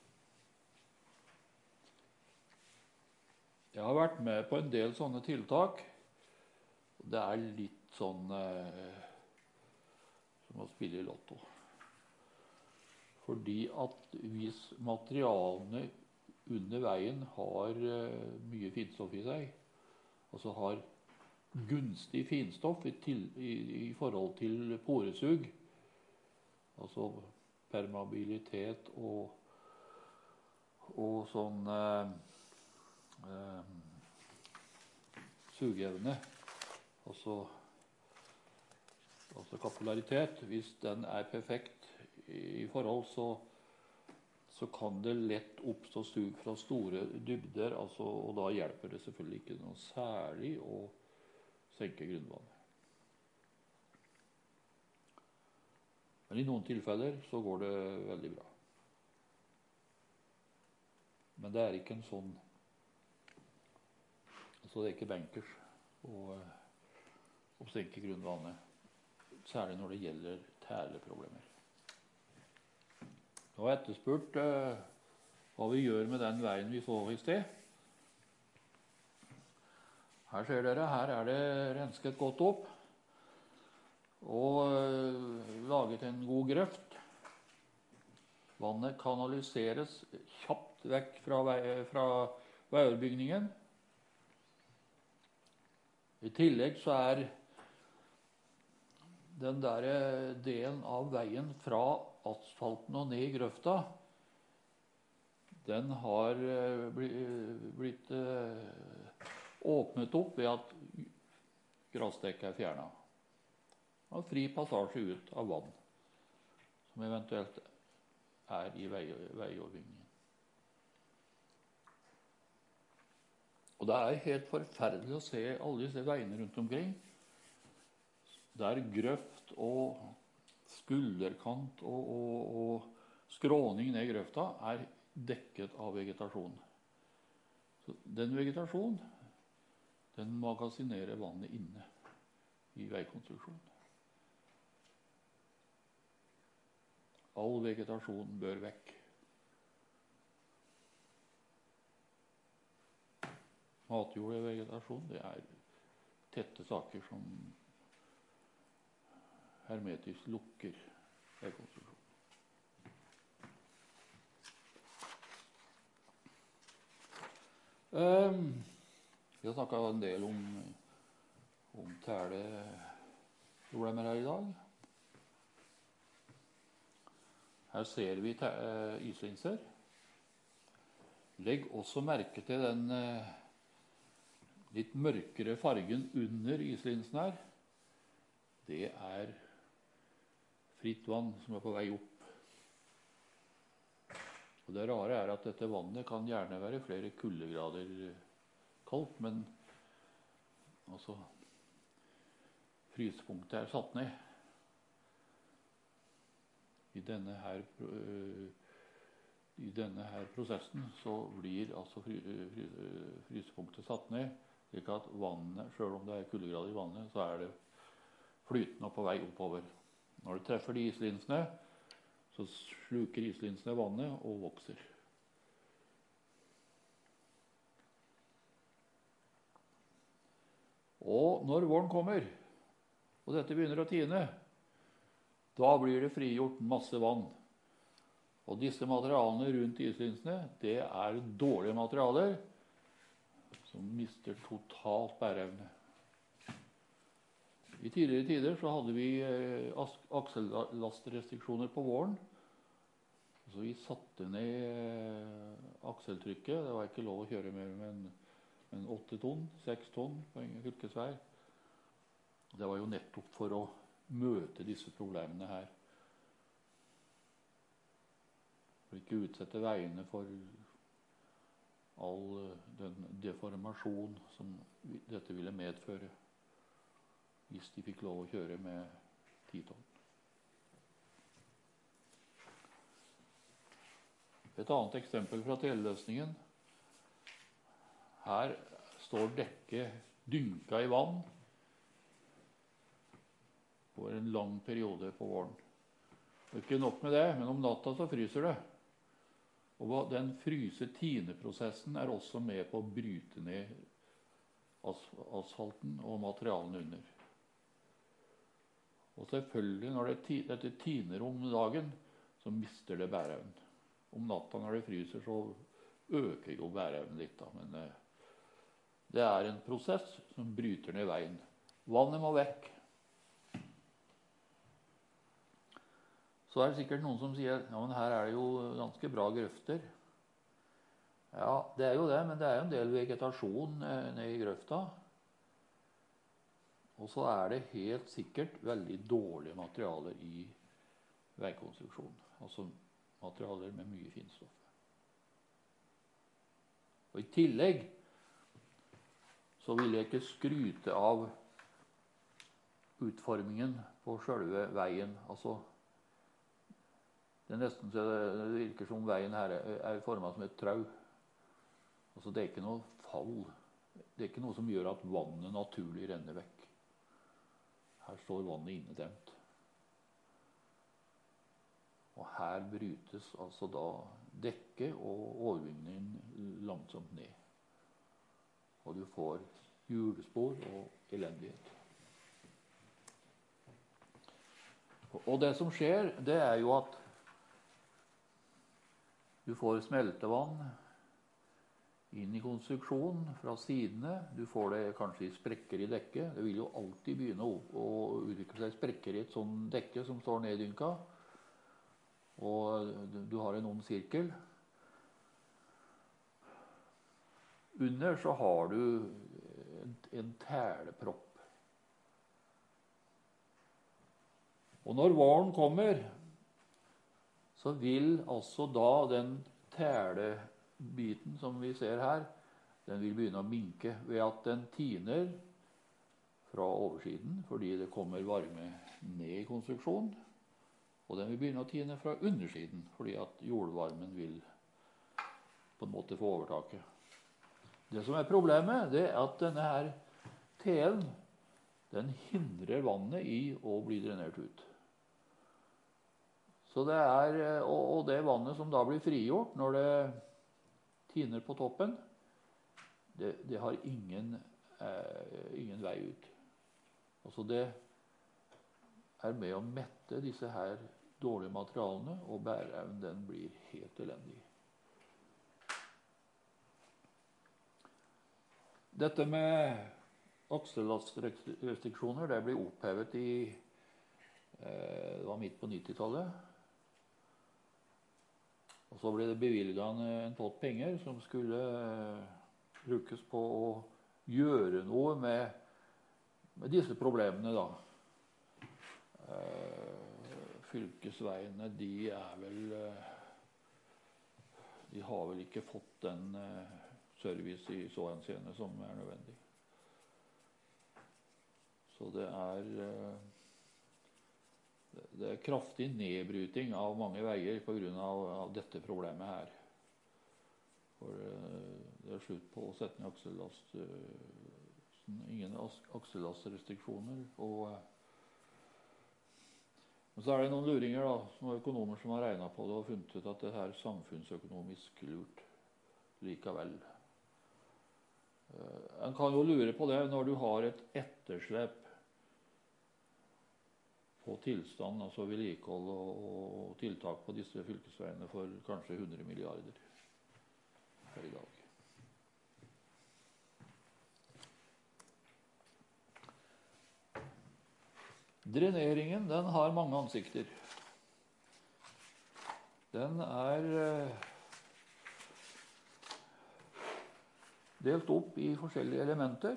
Jeg har vært med på en del sånne tiltak. Det er litt sånn uh, som å spille i lotto. Fordi at hvis materialene under veien har uh, mye finstoff i seg, altså har gunstig finstoff i, til, i, i forhold til poresug, altså permeabilitet og, og sånn uh, uh, sugeevne, altså, altså kapillaritet, hvis den er perfekt i forhold, så, så kan det lett oppstå sug fra store dybder, altså, og da hjelper det selvfølgelig ikke noe særlig å senke grunnvannet. Men i noen tilfeller så går det veldig bra. Men det er ikke en sånn, altså det er ikke bankers å, å senke grunnvannet, særlig når det gjelder tæleproblemer. Jeg har etterspurt uh, hva vi gjør med den veien vi så i sted. Her ser dere, her er det rensket godt opp og uh, laget en god grøft. Vannet kanaliseres kjapt vekk fra, vei, fra veioverbygningen. I tillegg så er den der delen av veien fra asfalten og ned i grøfta, den har blitt åpnet opp ved at grasdekket er fjernet. Og fri passasje ut av vann, som eventuelt er i veioverbygningen. Og det er helt forferdelig å se alle disse veiene rundt omkring, der grøft og skulderkant og, og, og skråning ned i grøfta er dekket av vegetasjon. Så den vegetasjonen, den magasinerer vannet inne i veikonstruksjonen. All vegetasjon bør vekk. Matjord og vegetasjon, det er tette saker som hermetisk lukker veikonstruksjonen. Um, vi har snakket en del om, om tæleproblemer her i dag. Her ser vi islinser. Legg også merke til den eh, litt mørkere fargen under islinsen her. det er fritt vann som er på vei opp. Og det rare er at dette vannet kan gjerne være flere kuldegrader kaldt, men altså frysepunktet er satt ned. I denne her, i denne her prosessen så blir altså fry, fry, frysepunktet satt ned, slik at vannet, selv om det er kuldegrader i vannet, så er det flytende på vei oppover. Når det treffer de islinsene, så sluker islinsene vannet og vokser. Og når våren kommer, og dette begynner å tine, da blir det frigjort masse vann. Og disse materialene rundt islinsene, det er dårlige materialer som mister totalt bæreevne. I tidligere tider så hadde vi aksellastrestriksjoner på våren. Så vi satte ned akseltrykket. Det var ikke lov å kjøre mer med åtte tonn, seks tonn på ingen fylkesvei. Det var jo nettopp for å møte disse problemene her. For ikke utsette veiene for all den deformasjon som dette ville medføre hvis de fikk lov å kjøre med ti tonn. Et annet eksempel fra teleløsningen. Her står dekket dynka i vann over en lang periode på våren. Og ikke nok med det, men om natta så fryser det. Og den fryse-tine-prosessen er også med på å bryte ned asfalten og materialene under. Og selvfølgelig, når dette tiner om dagen, så mister det bæreevnen. Om natta når det fryser, så øker jo bæreevnen litt, da. Men eh, det er en prosess som bryter ned veien. Vannet må vekk. Så er det sikkert noen som sier, ja, men her er det jo ganske bra grøfter. Ja, det er jo det, men det er jo en del vegetasjon eh, ned i grøfta. Og så er det helt sikkert veldig dårlige materialer i veikonstruksjonen. Altså materialer med mye finstoff. Og i tillegg så vil jeg ikke skryte av utformingen på selve veien. Altså, det er nesten så det virker som veien her er formet som et trau. Altså, det er ikke noe fall. Det er ikke noe som gjør at vannet naturlig renner vekk. Her står vannet innedæmt. Og her brytes altså da dekket og overbygningen langsomt ned. Og du får hjulspor og elendighet. Og det som skjer, det er jo at du får smeltevann inn i konstruksjonen fra sidene. Du får det kanskje i sprekker i dekket. Det vil jo alltid begynne å, å utvikle seg sprekker i et sånt dekke som står neddynka. Og du, du har en ond sirkel. Under så har du en, en tælepropp. Og når våren kommer, så vil altså da den tælebiten som vi ser her, den vil begynne å minke ved at den tiner fra oversiden, fordi det kommer varme ned i konstruksjonen, og den vil begynne å tine fra undersiden, fordi at jordvarmen vil på en måte få overtaket. Det som er problemet, det er at denne her telen, den hindrer vannet i å bli drenert ut. Så det er, og det vannet som da blir frigjort når det tiner på toppen, det, det har ingen, eh, ingen vei ut. Altså det er med å mette disse her dårlige materialene, og bæreevnen den blir helt elendig. Dette med aksellastrestriksjoner, det blir opphevet i, eh, det var midt på nittitallet. Og så ble det bevilget en pott penger som skulle brukes på å gjøre noe med, med disse problemene da. Eh, fylkesveiene, de er vel eh, De har vel ikke fått den eh, service i så henseende som er nødvendig. Så det er eh, Det er kraftig nedbryting av mange veier på grunn av, av dette problemet her. For eh, det er slutt på å sette ned aksellast, eh, ingen aksellastrestriksjoner. Og eh, men så er det noen luringer, da, noen økonomer som har regnet på det og funnet ut at det er samfunnsøkonomisk lurt likevel. Eh, en kan jo lure på det når du har et etterslep på tilstand, altså vedlikehold og, og tiltak på disse fylkesveiene for kanskje hundre milliarder per i dag. Dreneringen, den har mange ansikter. Den er eh, delt opp i forskjellige elementer.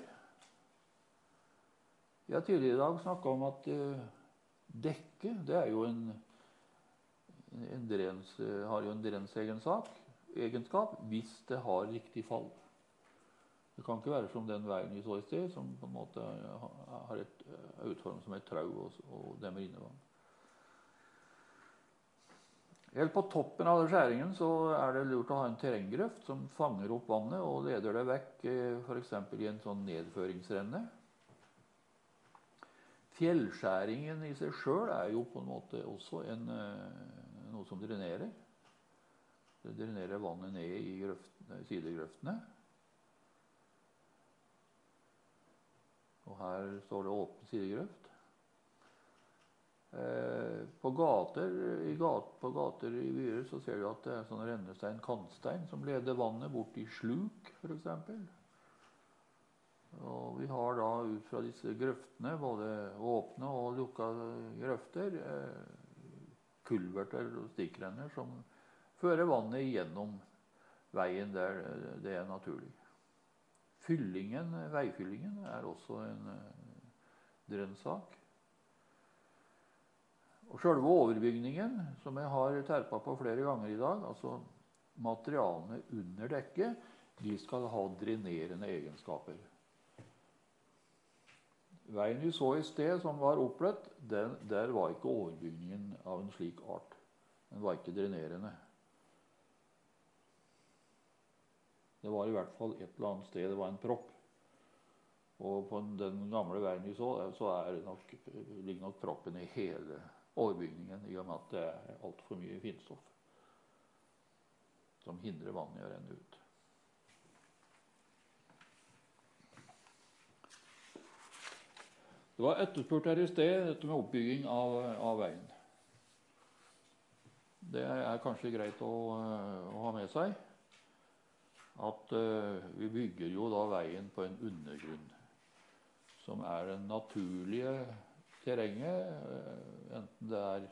Jeg har tidligere i dag snakket om at eh, dekke, det er jo en, en drens, har jo en drensegenskap egenskap, hvis det har riktig fall. Det kan ikke være som den veien vi så i sted, som på en måte har et utformet som et trau og, og demmer innevann. Helt på toppen av skjæringen så er det lurt å ha en terrenggrøft som fanger opp vannet og leder det vekk, for eksempel i en sånn nedføringsrenne. Fjellskjæringen i seg selv er jo på en måte også en, noe som drenerer. Det drenerer vannet ned i grøftene, sidegrøftene. Og her står det åpen sidegrøft. Eh, på, gater, i gat, på gater i byer så ser du at det er sånn rennestein, kantstein, som leder vannet bort i sluk, for eksempel. Og vi har da ut fra disse grøftene, både åpne og lukka grøfter, eh, kulverter og stikkrenner som fører vannet gjennom veien der det er naturlig. Fyllingen, veifyllingen er også en eh, drensak. Og selve overbygningen, som jeg har terpa på flere ganger i dag, altså materialene under dekket, de skal ha drenerende egenskaper. Veien vi så i sted, som var oppløtt, den, der var ikke overbygningen av en slik art. Den var ikke drenerende. Det var i hvert fall et eller annet sted, det var en propp. Og på den gamle veien vi så, så er det nok, ligger nok proppen i hele overbygningen, i og med at det er alt for mye finstoff som hindrer vannet i å renne ut. Det var etterspurt her i sted, dette med oppbygging av, av veien. Det er kanskje greit å, å ha med seg at uh, vi bygger jo da veien på en undergrunn, som er den naturlige terrenget, uh, enten det er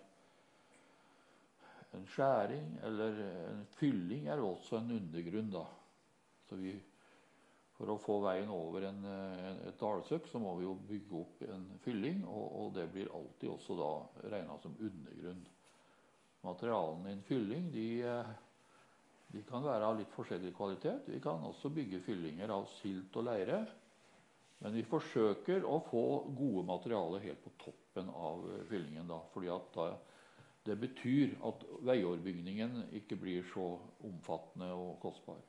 en skjæring eller en fylling er også en undergrunn da. Så vi, for å få veien over en, en, et dalsøkk, så må vi jo bygge opp en fylling, og, og det blir alltid også da regnet som undergrunn. Materialene i en fylling, de, de kan være av litt forskjellig kvalitet. Vi kan også bygge fyllinger av silt og leire, men vi forsøker å få gode materialer helt på toppen av fyllingen da, fordi at da, det betyr at veioverbygningen ikke blir så omfattende og kostbar.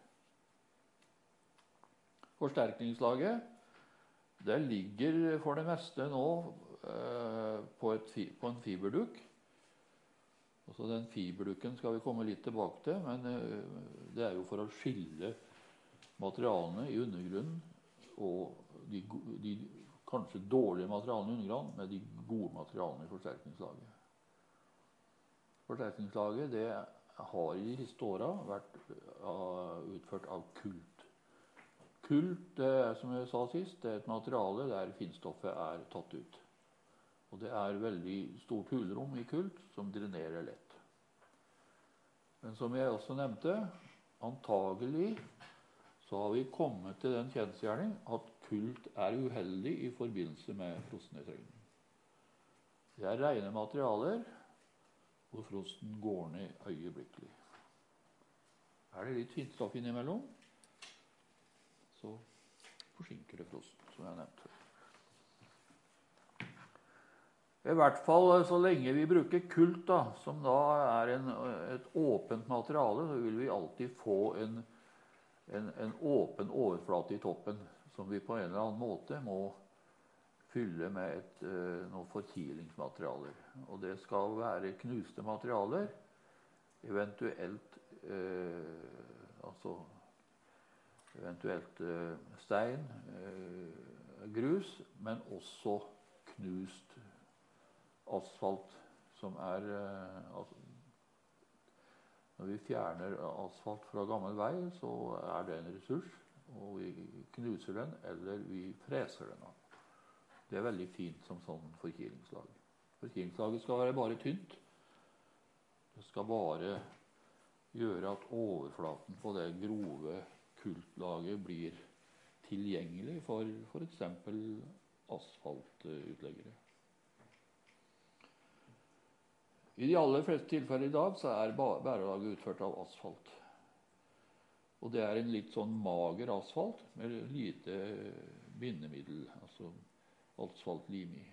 Forsterkningslaget, det ligger for det meste nå eh, på, et, på en fiberduk. Også den fiberdukken skal vi komme litt tilbake til, men eh, det er jo for å skille materialene i undergrunnen og de, de kanskje dårlige materialene i undergrunnen med de gode materialene i forsterkningslaget. Forsterkningslaget det har i de siste årene vært uh, utført av kult. Kult, det er, som jeg sa sist, det er et materiale der finstoffet er tatt ut. Og det er veldig stort hulrom i kult som drenerer lett. Men som jeg også nevnte, antagelig så har vi kommet til den kjensgjerning at kult er uheldig i forbindelse med frostnedtrengning. Det er rene materialer, hvor frosten går ned øyeblikkelig. Er det litt fint stoff innimellom, så forsinker det frosten, som jeg nevnte før. I hvert fall så lenge vi bruker kult, da, som da er en, et åpent materiale, så vil vi alltid få en, en, en åpen overflate i toppen, som vi på en eller annen måte må fylle med et, uh, noen forkilingsmaterialer. Og det skal være knuste materialer, eventuelt, uh, altså, eventuelt uh, stein, uh, grus, men også knust asfalt, som er uh, altså, når vi fjerner asfalt fra gammel vei, så er det en ressurs, og vi knuser den, eller vi freser den av. Det er veldig fint som sånn forkilingslag. Forkilingslaget skal være bare tynt. Det skal bare gjøre at overflaten på det grove kultlaget blir tilgjengelig for for eksempel asfaltutleggere. I de aller fleste tilfeller i dag så er bærelaget utført av asfalt. Og det er en litt sånn mager asfalt med lite bindemiddel, altså asfaltlim i.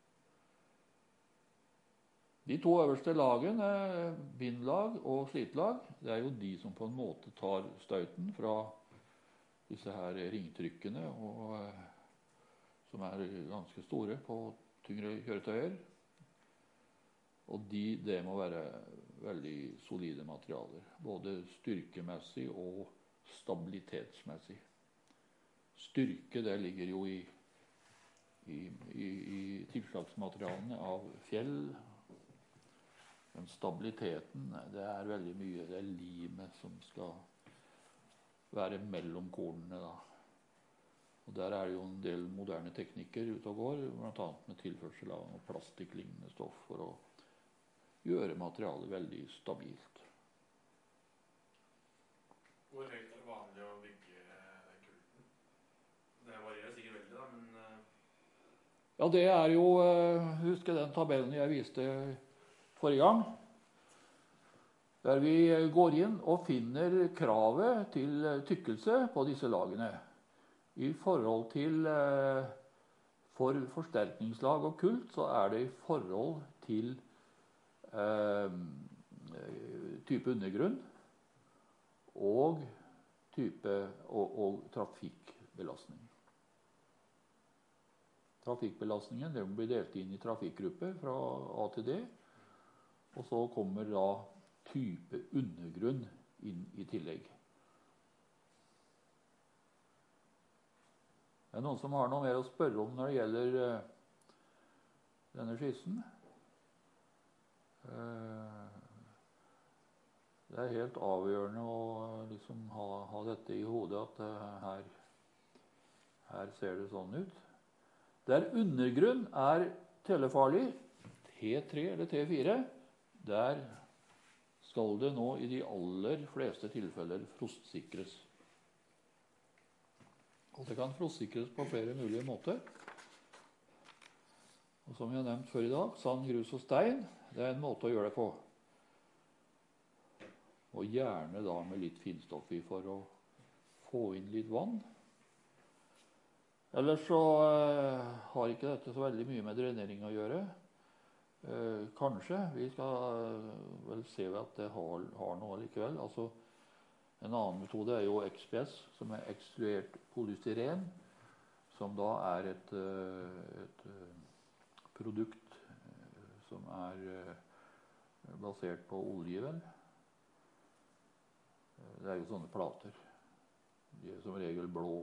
De to øverste lagene, bindlag og slitlag, det er jo de som på en måte tar støyten fra disse her ringtrykkene, og, som er ganske store på tyngre kjøretøyer. Og de, det må være veldig solide materialer, både styrkemessig og stabilitetsmessig. Styrke, det ligger jo i I, i, i tilslagsmaterialene av fjell. Men stabiliteten, det er veldig mye, det er limet som skal være mellom kornene da. Og der er det jo en del moderne teknikker ute og går, blant annet med tilførsel av noe plastikklignende stoff for å gjøre materialet veldig stabilt. Hvor høyt er det vanlig å bygge kulten? Det varierer sikkert veldig da, men ja, det er jo, husk den tabellen jeg viste forrige gang, der vi går inn og finner kravet til tykkelse på disse lagene. I forhold til for forsterkningslag og kult, så er det i forhold til eh, type undergrunn og, type, og, og trafikkbelastning. Trafikkbelastningen den blir delt inn i trafikkgrupper fra A til D, og så kommer da type undergrunn inn i tillegg. Det er noen som har noe mer å spørre om når det gjelder uh, denne skissen. Uh, det er helt avgjørende å liksom ha, ha dette i hodet, at uh, her, her ser det sånn ut. Der undergrunn er telefarlig, T tre eller T fire, der skal det nå i de aller fleste tilfeller frostsikres. Og det kan frostsikres på flere mulige måter. Og som vi har nevnt før i dag, sand, grus og stein, det er en måte å gjøre det på. Og gjerne da med litt finstoff i for å få inn litt vann. Ellers så uh, har ikke dette så veldig mye med drenering å gjøre. Uh, kanskje. Vi skal uh, vel se at det har, har noe likevel. Altså, en annen metode er jo X P S, som er ekskluert polystyren, som da er et, uh, et uh, produkt uh, som er uh, basert på olje, vel. Uh, det er jo sånne plater. De er som regel blå.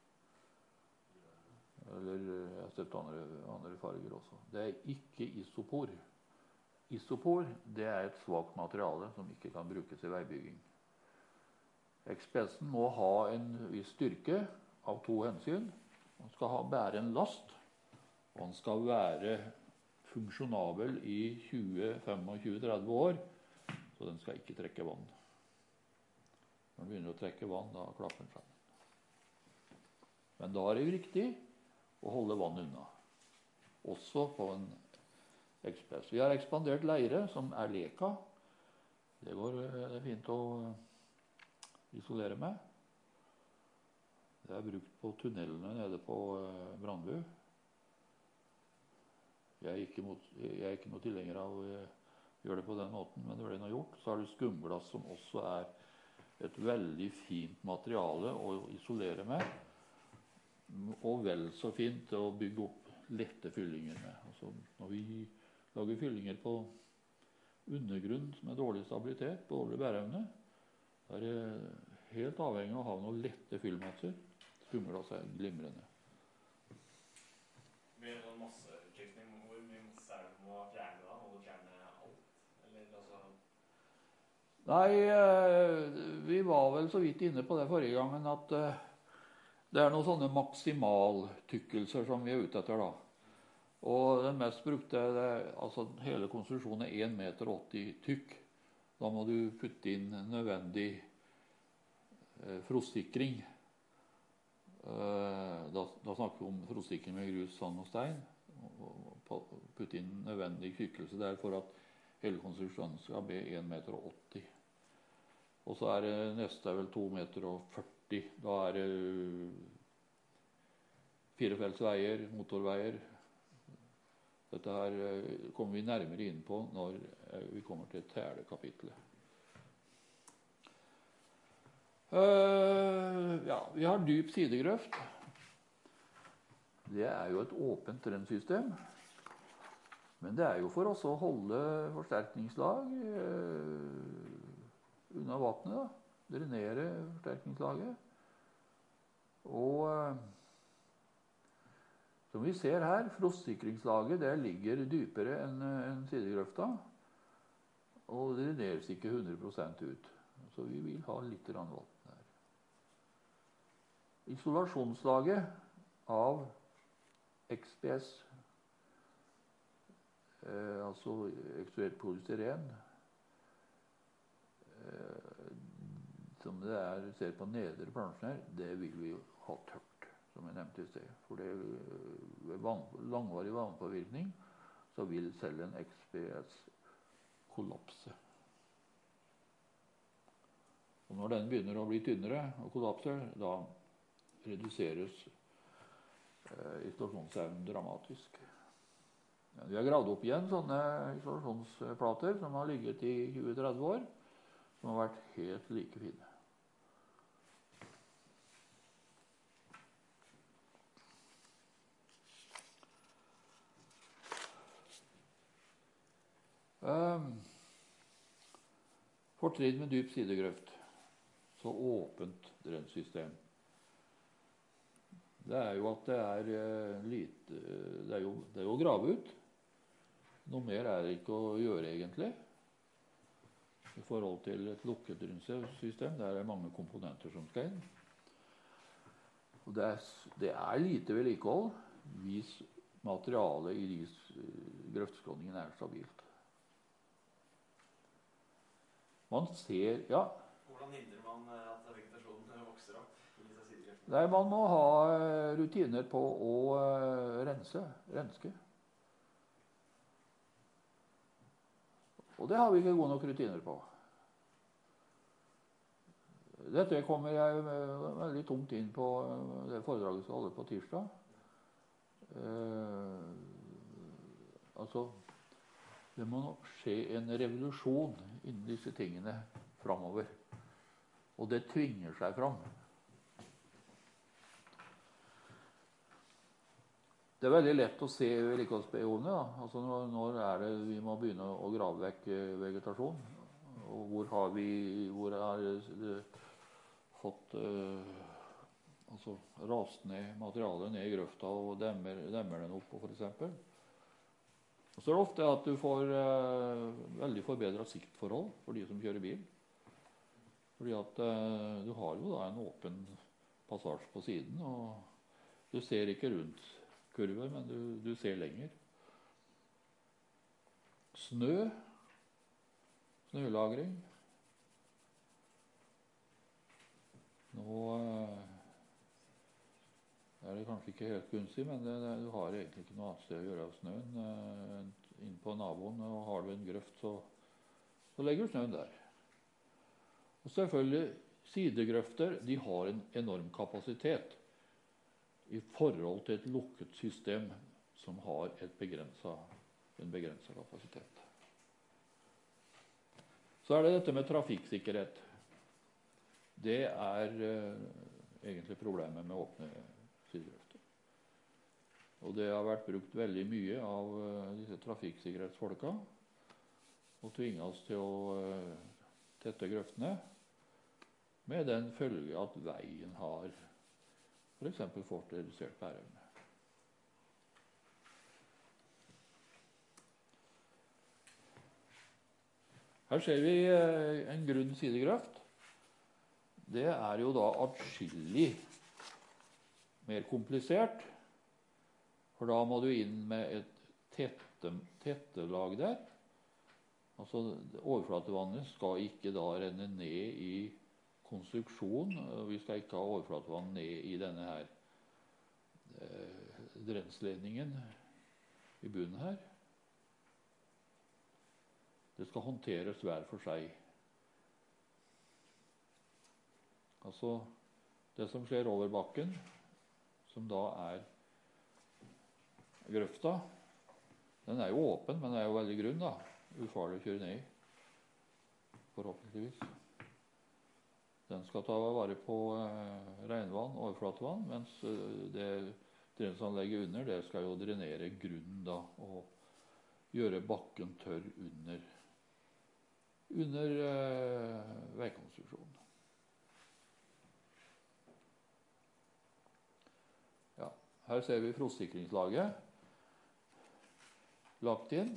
Eller jeg har sett andre, andre farger også. Det er ikke isopor. Isopor, det er et svagt materiale som ikke kan brukes i veibygging. X P S-en må ha en viss styrke av to hensyn. Den skal ha, bære en last, og den skal være funksjonabel i tjue, tjuefem, tretti år, så den skal ikke trekke vann. Når den begynner å trekke vann, da klapper den sammen. Men da er det viktig å holde vann unna. Også på en X P S. Vi har ekspandert leire, som er Leka. Det går det er fint å isolere med. Det er brukt på tunnelene nede på Brandbu. Jeg er ikke, mot, jeg er ikke noe tilhenger av å gjøre det på den måten, men det ble noe gjort. Så har du skumglass, som også er et veldig fint materiale å isolere med, og vel så fint å bygge opp lette fyllinger med. Altså, når vi lager fyllinger på undergrunn med dårlig stabilitet, på dårlig bæreevne, da er det helt avhengig av å ha noen lette fyllmasser. Skumglass er glimrende. Med en masseutskiftning, hvor mye masse er det du må fjerne da? Må du fjerne alt? Eller altså... Nei, vi var vel så vidt inne på det forrige gangen, at det er noen sånne maksimaltykkelser som vi er ute etter da. Og den mest brukte, det, altså hele konstruksjonen er én meter åtti tykk. Da må du putte inn nødvendig eh, frostsikring. Eh, da, da snakker vi om frostsikring med grus, sand og stein. Og, og putte inn nødvendig tykkelse der for at hele konstruksjonen skal bli én meter åtti. Og så er det neste er vel to meter førti. Da er det firefeltsveier, motorveier. Dette her kommer vi nærmere inn på når vi kommer til telekapitlet. Uh, ja, vi har dyp sidegrøft. Det er jo et åpent rennsystem. Men det er jo for oss å holde forsterkningslag uh, unna vattnet, da. Drenere forsterkningslaget. Og uh, som vi ser her, frostsikringslaget det ligger dypere enn en sidegrøfta, og det dreneres ikke hundre prosent ut. Så vi vil ha litt vann her. Isolasjonslaget av X P S, eh, altså ekstruert polystyren, eh, som det er, ser på nedre plansjen her, det vil vi ha tørt, som jeg nevnte i sted. For det ved vann, langvarig vannpåvirkning så vil selv en X P S kollapse. Og når den begynner å bli tynnere og kollapser, da reduseres eh, isolasjonsevnen dramatisk. Ja, vi har gravd opp igjen sånne isolasjonsplater som har ligget i tjue til tretti år, som har vært helt like fine. Um, Fortrinn med dyp sidegrøft. Så åpent drennsystem. Det er jo at det er uh, lite det er, jo, det er jo å grave ut. Noe mer er det ikke å gjøre egentlig. I forhold til et lukket drennsystem, der er det mange komponenter som skal inn. Og det er, det er lite vedlikehold hvis materialet i de grøftskåningene er stabilt. Man ser, ja. Hvordan hindrer man at vegetasjonen vokser opp i disse sidegrøftene? Nei, man må ha rutiner på å rense, renske. Og det har vi ikke gode nok rutiner på. Dette kommer jeg veldig tungt inn på det foredraget som holder på tirsdag. Eh, altså, det må skje en revolusjon innen disse tingene framover. Og det tvinger seg fram. Det er veldig lett å se vedlikeholdsbehovene. Altså når, når er det vi må begynne å grave vekk vegetasjon? Og hvor har vi hvor er det fått uh, altså rast ned materialet ned i grøfta og demmer, demmer den opp, for eksempel. Og så er det ofte at du får uh, veldig forbedret siktforhold for de som kjører bil. Fordi at uh, du har jo da en åpen passasje på siden, og du ser ikke rundt kurver, men du, du ser lenger. Snø, snølagring. Nå uh, er det kanskje ikke helt gunstig, men det, det, du har egentlig ikke noe annet sted å gjøre av snøen uh, inn på naboen, og har du en grøft, så, så legger du snøen der. Og selvfølgelig, sidegrøfter, de har en enorm kapasitet i forhold til et lukket system som har et begrenset, en begrenset kapasitet. Så er det dette med trafikksikkerhet. Det er eh, egentlig problemet med åpne sidegrøfter. Og det har vært brukt veldig mye av eh, disse trafikksikkerhetsfolka og tvinge oss til å eh, tette grøftene, med den følge at veien har for eksempel fått redusert bæreevne. Her ser vi en grunn sidegrøft. Det er jo da atskillig mer komplisert, for da må du inn med et tette, tettelag der. Altså overflatevannet skal ikke da renne ned i konstruksjon. Vi skal ikke ha overflatevann ned i denne her eh, drensledningen i bunnen her. Det skal håndteres hver for seg. Altså det som skjer over bakken, som da er grøfta, den er jo åpen, men den er jo veldig grunn da. Ufarlig å kjøre ned i, forhåpentligvis. Den skal ta vare på eh, regnvann og overflatevann, mens eh, det drensanlegget under, det skal jo drenere grunnen da, og gjøre bakken tørr under, under eh, veikonstruksjonen. Ja, her ser vi frostsikringslaget lagt inn.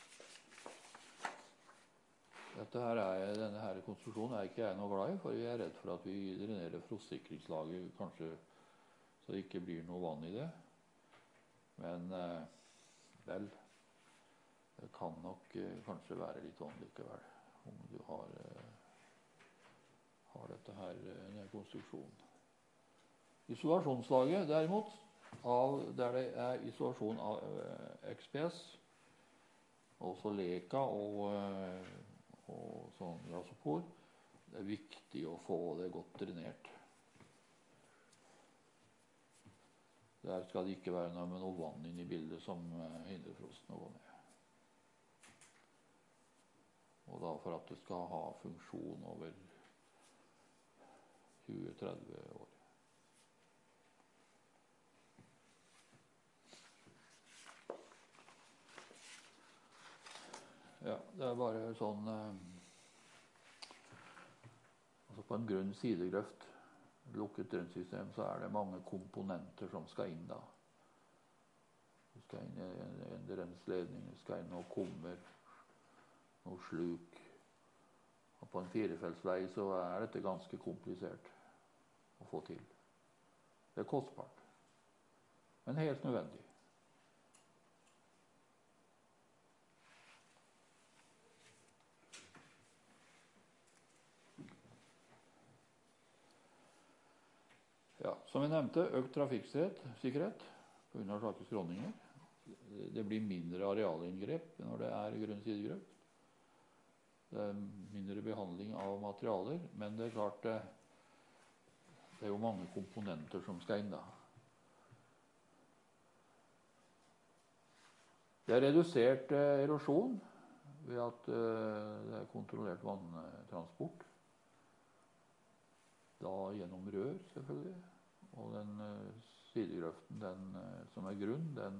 Dette her er, denne her konstruksjonen er ikke jeg noe glad i, for jeg er redd for at vi drenerer frostsikringslaget kanskje så det ikke blir noe vann i det. Men eh, vel, det kan nok eh, kanskje være litt vann likevel, om du har, eh, har dette her, denne konstruksjonen. Isolasjonslaget derimot, av, der det er isolasjon av eh, X P S, også Leka og eh, og sånn rasopor, det er viktig å få det godt drenert. Der skal det ikke være noe med noe vann inn i bildet som hindrer frosten å gå ned. Og da for at det skal ha funksjon over tjue til tretti år. Ja, det er bare sånn eh, altså på en grunn sidegrøft, lukket drenssystem, så er det mange komponenter som skal inn da. Det skal inn en, en drensledning, det skal inn noe kummer, noe sluk. Og på en firefeltsvei så er dette ganske komplisert å få til. Det er kostbart, men helt nødvendig. Ja, som jeg nevnte, økt trafikksikkerhet på grunn av slike skråninger. Det blir mindre arealinngrep når det er grønn sidegrøft. Det er mindre behandling av materialer, men det er klart det, det er jo mange komponenter som skal inn da. Det er redusert eh, erosjon ved at eh, det er kontrollert vanntransport. Da gjennom rør, selvfølgelig. Og den uh, sidegrøften, den uh, som er grunn, den,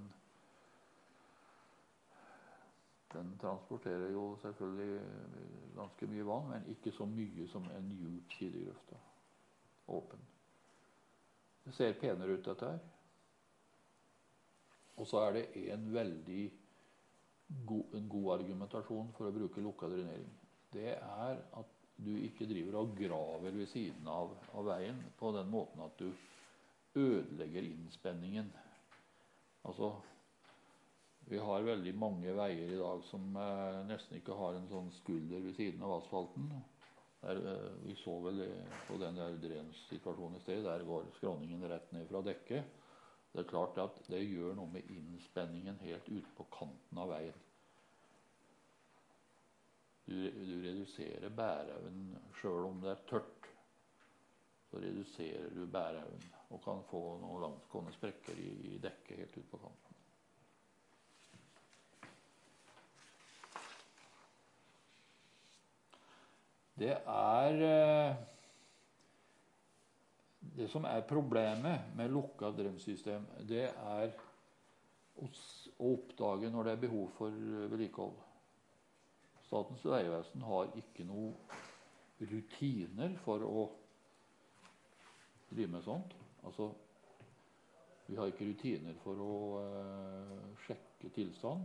den transporterer jo selvfølgelig ganske mye vann, men ikke så mye som en djup sidegrøft. Åpen. Det ser penere ut, dette her. Og så er det en veldig god, en god argumentasjon for å bruke lukket drenering. Det er at du ikke driver og graver ved siden av, av veien på den måten at du ødelegger innspenningen. Altså, vi har veldig mange veier i dag som eh, nesten ikke har en sånn skulder ved siden av asfalten. Der, eh, vi så vel på den der drenssituasjonen i sted, der går skråningen rett ned fra dekket. Det er klart at det gjør noe med innspenningen helt ute på kanten av veien. Du, du reduserer bæreevnen selv om det er tørt. Så reduserer du bæreevnen og kan få noen langtgående sprekker i, i dekket helt ut på kanten. Det er det som er problemet med lukket drømsystem, det er å oppdage når det er behov for vedlikehold. Statens vegvesen har ikke noe rutiner for å drive med sånt. Altså, vi har ikke rutiner for å uh, sjekke tilstand.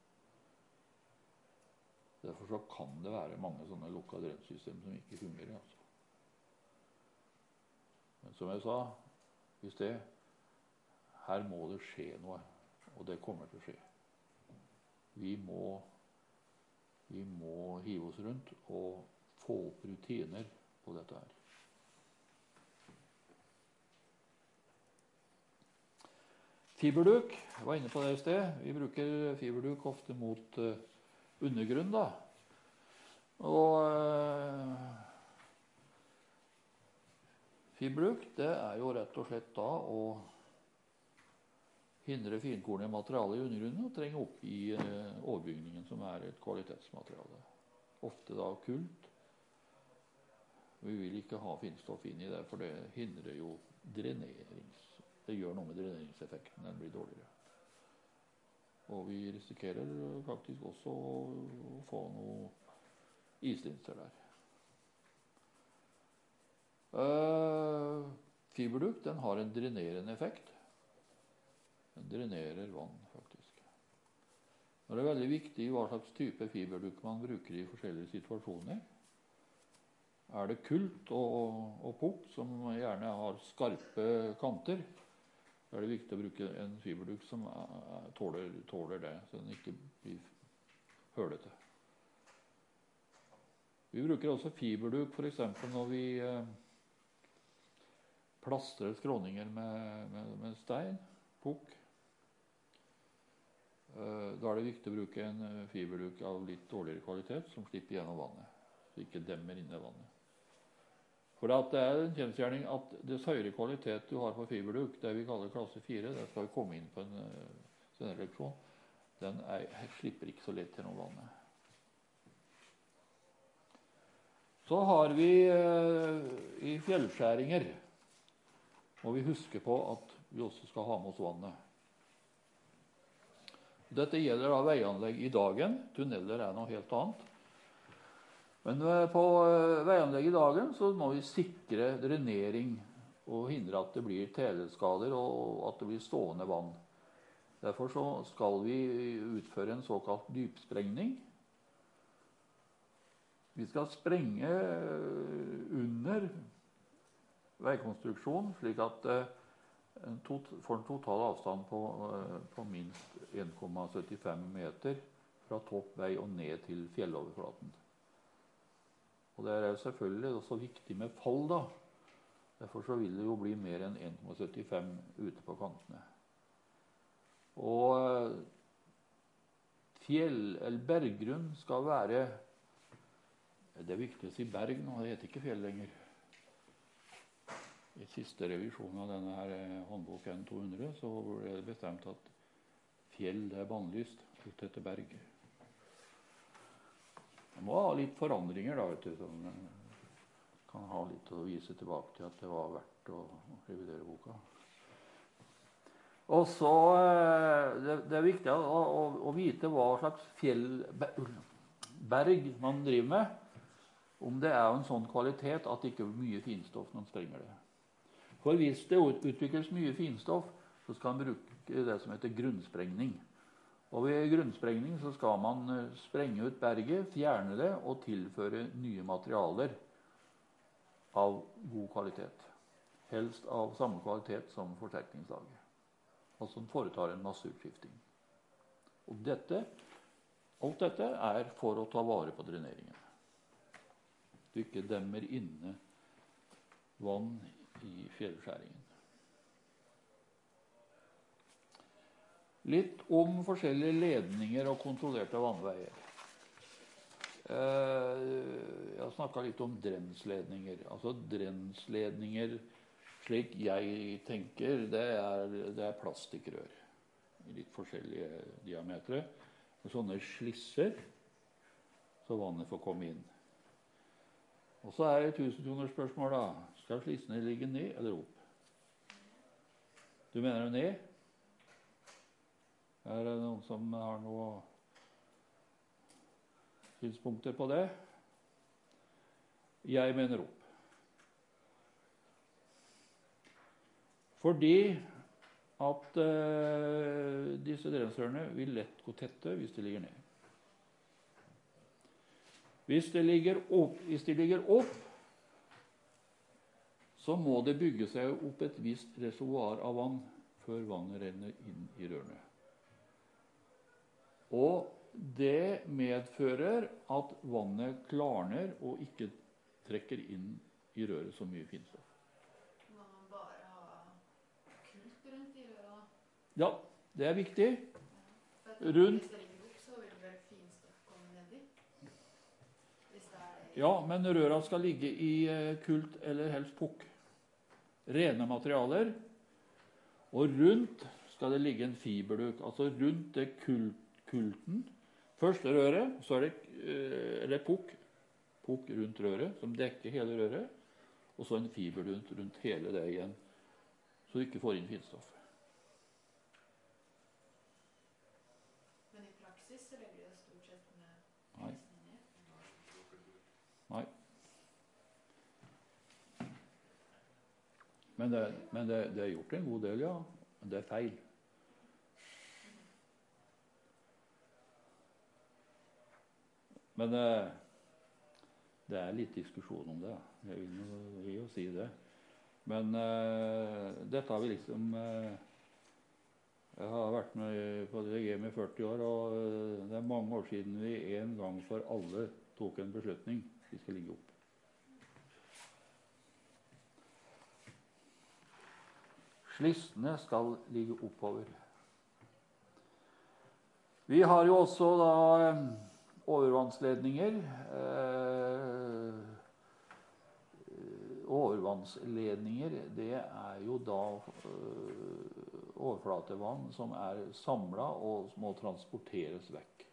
Derfor så kan det være mange sånne lukkede drømsystem som ikke fungerer. Altså. Men som jeg sa, hvis det, her må det skje noe, og det kommer til å skje. Vi må, vi må hive oss rundt og få opp rutiner på dette her. Fiberduk, jeg var inne på det i sted. Vi bruker fiberduk ofte mot uh, undergrunn, da. Og uh, fiberduk, det er jo rett og slett da å hindre finkornet materiale i undergrunnen og trenge opp i uh, overbygningen, som er et kvalitetsmateriale. Ofte da kult. Vi vil ikke ha finstoff inn i det, for det hindrer jo drenerings. Det gjør noe med dreneringseffekten, den blir dårligere. Og vi risikerer faktisk også å få noe islinser der. Uh, fiberduk, den har en drenerende effekt. Den drenerer vann, faktisk. Og det er veldig viktig hva slags type fiberduk man bruker i forskjellige situasjoner. Er det kult og, og pukk, som gjerne har skarpe kanter, så er det viktig å bruke en fiberduk som er, tåler, tåler det, så den ikke blir hølete. Vi bruker også fiberduk for eksempel når vi eh, plastrer skråninger med, med, med stein, pukk. Eh, da er det viktig å bruke en fiberduk av litt dårligere kvalitet som slipper gjennom vannet, så ikke demmer inne vannet. For det er en kjensgjerning at dess høyere kvalitet du har på fiberduk, det vi kaller klasse fire, det skal vi komme inn på en senere leksjon, den er, slipper ikke så lett gjennom vannet. Så har vi eh, i fjellskjæringer, må vi huske på at vi også skal ha med oss vannet. Dette gjelder da veianlegg i dagen, tunneler er noe helt annet. Men på veianlegg i dagen så må vi sikre drenering og hindre at det blir teleskader og at det blir stående vann. Derfor så skal vi utføre en såkalt dypsprengning. Vi skal sprenge under veikonstruksjon slik at en tot, får en total avstand på, på minst en komma syttifem meter fra topp vei og ned til fjelloverflaten. Og det er selvfølgelig også viktig med fall da. Derfor så vil det jo bli mer enn en komma syttifem ute på kantene. Og fjell, eller berggrunn skal være, det er viktig å si berg nå, det heter ikke fjell lenger. I siste revisjon av denne her håndbok N to hundre så ble det bestemt at fjell det er bannlyst ut etter berg. Det må ha litt forandringer da, vet du, som kan ha litt å vise tilbake til at det var verdt å revidere boka. Og så, det, det er viktig å, å, å vite hva slags fjell, berg man driver med, om det er en sånn kvalitet at det ikke er mye finstoff når man sprenger det. For hvis det utvikles mye finstoff, så skal man bruke det som heter grunnsprengning. Og ved grunnsprengning så skal man sprenge ut berget, fjerne det og tilføre nye materialer av god kvalitet. Helst av samme kvalitet som forsterkningslaget. Altså man foretar en masseutskifting. Og dette, alt dette er for å ta vare på dreneringen. Du ikke demmer inne vann i fjellskjæringen. Litt om forskjellige ledninger og kontrollerte vannveier. Eh, jeg har snakket litt om drensledninger. Altså drensledninger, slik jeg tenker, det er, det er plastikkrør i litt forskjellige diametre. Og sånne slisser, så vannet får komme inn. Og så er det tusenkronersspørsmål da. Skal slissene ligge ned eller opp? Du mener det ned? Er det noen som har noen synspunkter på det? Jeg mener opp. Fordi at uh, disse drensrørene vil lett gå tette hvis de ligger ned. Hvis de ligger opp, hvis de ligger opp, så må det bygge seg opp et visst reservoar av vann før vannet renner inn i rørene. Og det medfører at vannet klarner og ikke trekker inn i røret så mye finstoff. Må man bare ha kult rundt i røret da? Ja, det er viktig. For jeg tenker, Rundt. hvis det ligger opp, så vil vel finstoff komme ned i? Hvis det er det. Ja, men røra skal ligge i eh, kult eller helst pukk. Rene materialer. Og rundt skal det ligge en fiberduk. Altså rundt det kult, kulten. Først røret, så er det eh, eller pukk. Pukk rundt røret, som dekker hele røret. Og så en fiberduk rundt hele det igjen. Så du ikke får inn finstoff. Men i praksis så legger det stort sett med Nei. resten ned. Nei. Men, det, men det, det er gjort en god del, ja. Men det er feil. Men eh, det er litt diskusjon om det. Jeg vil jo, vil jo si det. Men eh, dette har vi liksom eh, Jeg har vært med på D D G med førti år, og eh, det er mange år siden vi en gang for alle tok en beslutning. Vi skal ligge opp. Slissene skal ligge oppover. Vi har jo også da eh, overvannsledninger. Eh, overvannsledninger, det er jo da eh, overflatevann som er samlet og må transporteres vekk.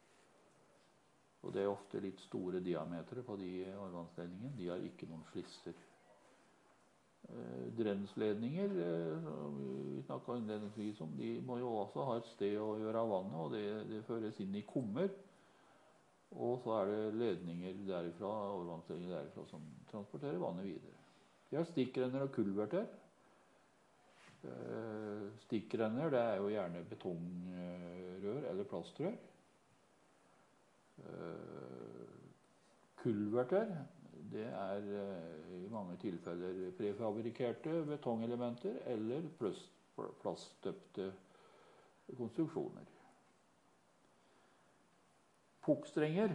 Og det er ofte litt store diametere på de overvannsledningene. De har ikke noen slisser. Eh, drensledninger, eh, som vi snakket innledningsvis om, de må jo også ha et sted å gjøre av vannet, og det, det føres inn i kummer. Og så er det ledninger derifra, overvannsledninger derifra som transporterer vannet videre. Vi har stikkrenner og kulverter. Eh, stikkrenner, det er jo gjerne betongrør eller plastrør. Eh, kulverter, det er eh, i mange tilfeller prefabrikerte betongelementer eller plast, plaststøpte konstruksjoner. Pukkstrenger,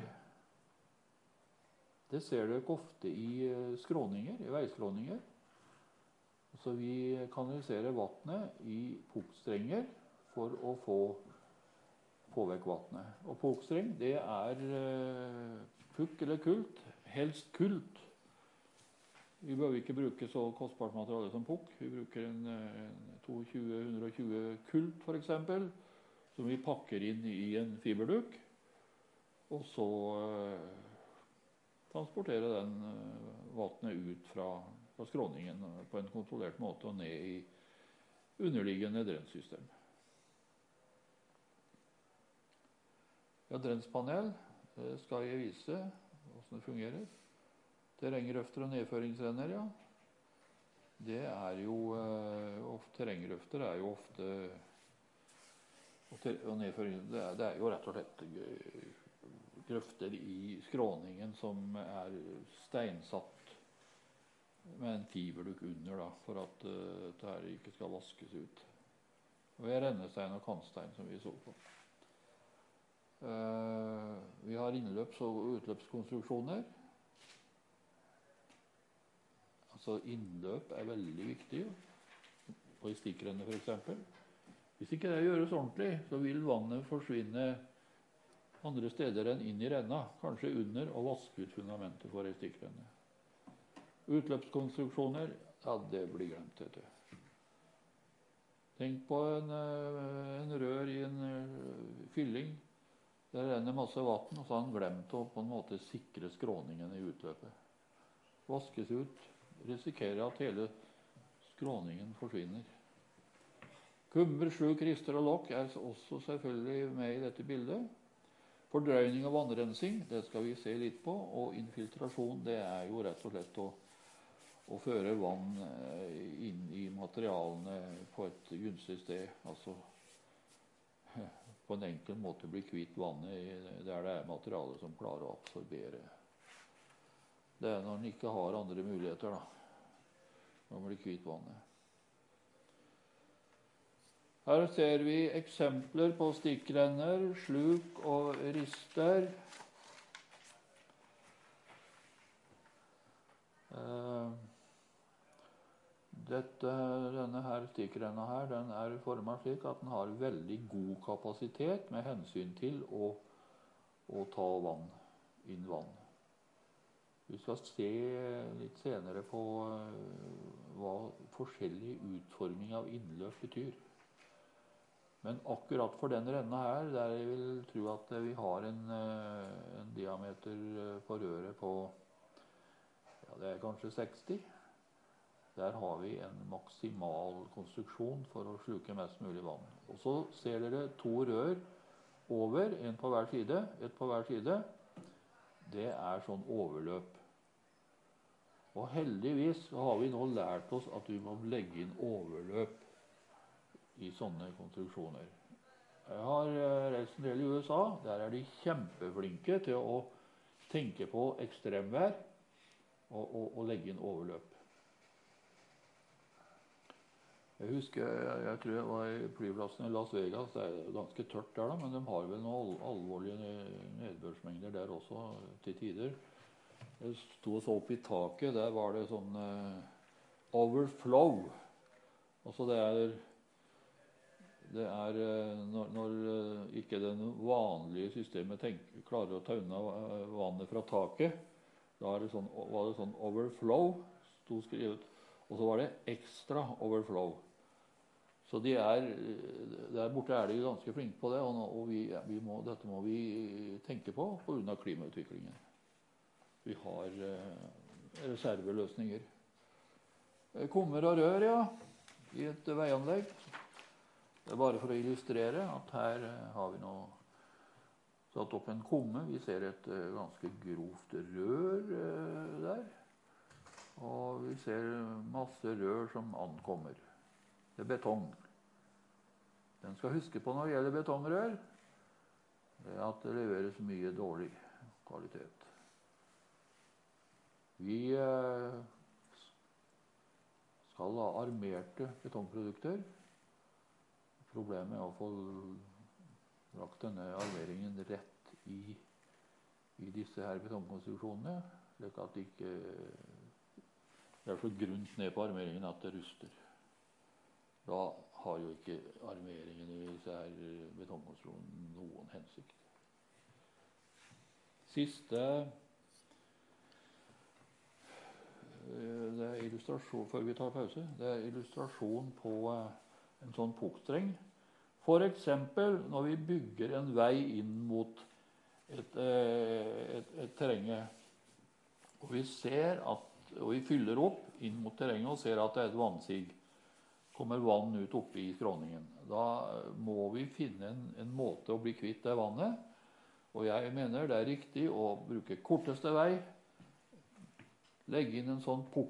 det ser dere ofte i skråninger, i veiskråninger. Så vi kanaliserer vannet i pukkstrenger for å få, få vekk vannet. Og pukkstreng, det er eh, pukk eller kult, helst kult. Vi bør ikke bruke så kostbart materiale som pukk. Vi bruker en, en to hundre tjue til hundre tjue kult for eksempel, som vi pakker inn i en fiberduk. Og så eh, transportere den eh, vannet ut fra, fra skråningen på en kontrollert måte og ned i underliggende drensystem. Ja, drenspanel det skal jeg vise hvordan det fungerer. Terrengrøfter og nedføringsrenner, ja. Det er jo eh, ofte, terrengrøfter er jo ofte og, ter, og nedføring, det er, det er jo rett og slett grøfter i skråningen som er steinsatt med en fiberduk under da, for at uh, dette her ikke skal vaskes ut. Og det er rennestein og kantstein som vi så på. Uh, vi har innløps- og utløpskonstruksjoner. Altså innløp er veldig viktig, på i stikkrennet for eksempel. Hvis ikke det gjøres ordentlig, så vil vannet forsvinne andre steder enn inn i renna, kanskje under og vaske ut fundamentet for ei stikkrenne. Utløpskonstruksjoner, ja, det blir glemt, vet du. Tenk på en, en rør i en fylling. Der renner masse vann, og så har han glemt å på en måte sikre skråningen i utløpet. Vaskes ut, risikerer at hele skråningen forsvinner. Kummer, sluk, rister og lokk er også selvfølgelig med i dette bildet. Fordrøyning og vannrensing, det skal vi se litt på. Og infiltrasjon, det er jo rett og slett å, å føre vann inn i materialene på et gunstig sted. Altså på en enkel måte bli kvitt vannet der det er materialer som klarer å absorbere. Det er når en ikke har andre muligheter, da. Når man blir kvitt vannet. Her ser vi eksempler på stikkrenner, sluk og rister. Dette, denne her stikkrenna her, den er formet slik at den har veldig god kapasitet med hensyn til å, å ta vann, inn vann. Vi skal se litt senere på hva forskjellig utforming av innløp betyr. Men akkurat for den renna her, der jeg vil tro at vi har en, en diameter på røret på, ja, det er kanskje seksti. Der har vi en maksimal konstruksjon for å sluke mest mulig vann. Og så ser dere to rør over, en på hver side, et på hver side. Det er sånn overløp. Og heldigvis har vi nå lært oss at vi må legge inn overløp i sånne konstruksjoner. Jeg har reist en del i U S A. Der er de kjempeflinke til å tenke på ekstremvær og, og, og legge inn overløp. Jeg husker, jeg, jeg tror jeg var i flyplassen i Las Vegas. Det er ganske tørt der da, men de har vel noen alvorlige nedbørsmengder der også til tider. Jeg stod og så opp i taket, der var det sånn uh, overflow. Altså det er, det er uh, når, når uh, ikke det vanlige systemet tenker, klarer å ta unna uh, vannet fra taket, da er det sånn, var det sånn overflow, stod skrevet, og så var det ekstra overflow. Så de er, der borte er de ganske flinke på det, og vi, vi må, dette må vi tenke på på grunn av klimautviklingen. Vi har eh, reserveløsninger. Kummer og rør, ja, i et veianlegg. Det er bare for å illustrere at her har vi nå satt opp en kumme. Vi ser et uh, ganske grovt rør uh, der. Og vi ser masse rør som ankommer. Det er betong. Den skal huske på når det gjelder betongrør, det er at det leveres mye dårlig kvalitet. Vi uh, skal ha armerte betongprodukter. Problemet er å få lagt denne armeringen rett i, i disse her betongkonstruksjonene, slik at det ikke det er så grunt ned på armeringen at det ruster. Da har jo ikke armeringen i disse her betongkonstruksjonene noen hensikt. Siste det er illustrasjon, før vi tar pause, det er illustrasjon på en sånn pukkstreng. For eksempel når vi bygger en vei inn mot et, et, et terrenget, og vi ser at, og vi fyller opp inn mot terrenget og ser at det er et vannsig, kommer vann ut oppe i skråningen. Da må vi finne en, en måte å bli kvitt det vannet, og jeg mener det er riktig å bruke korteste vei, legge inn en sånn pukk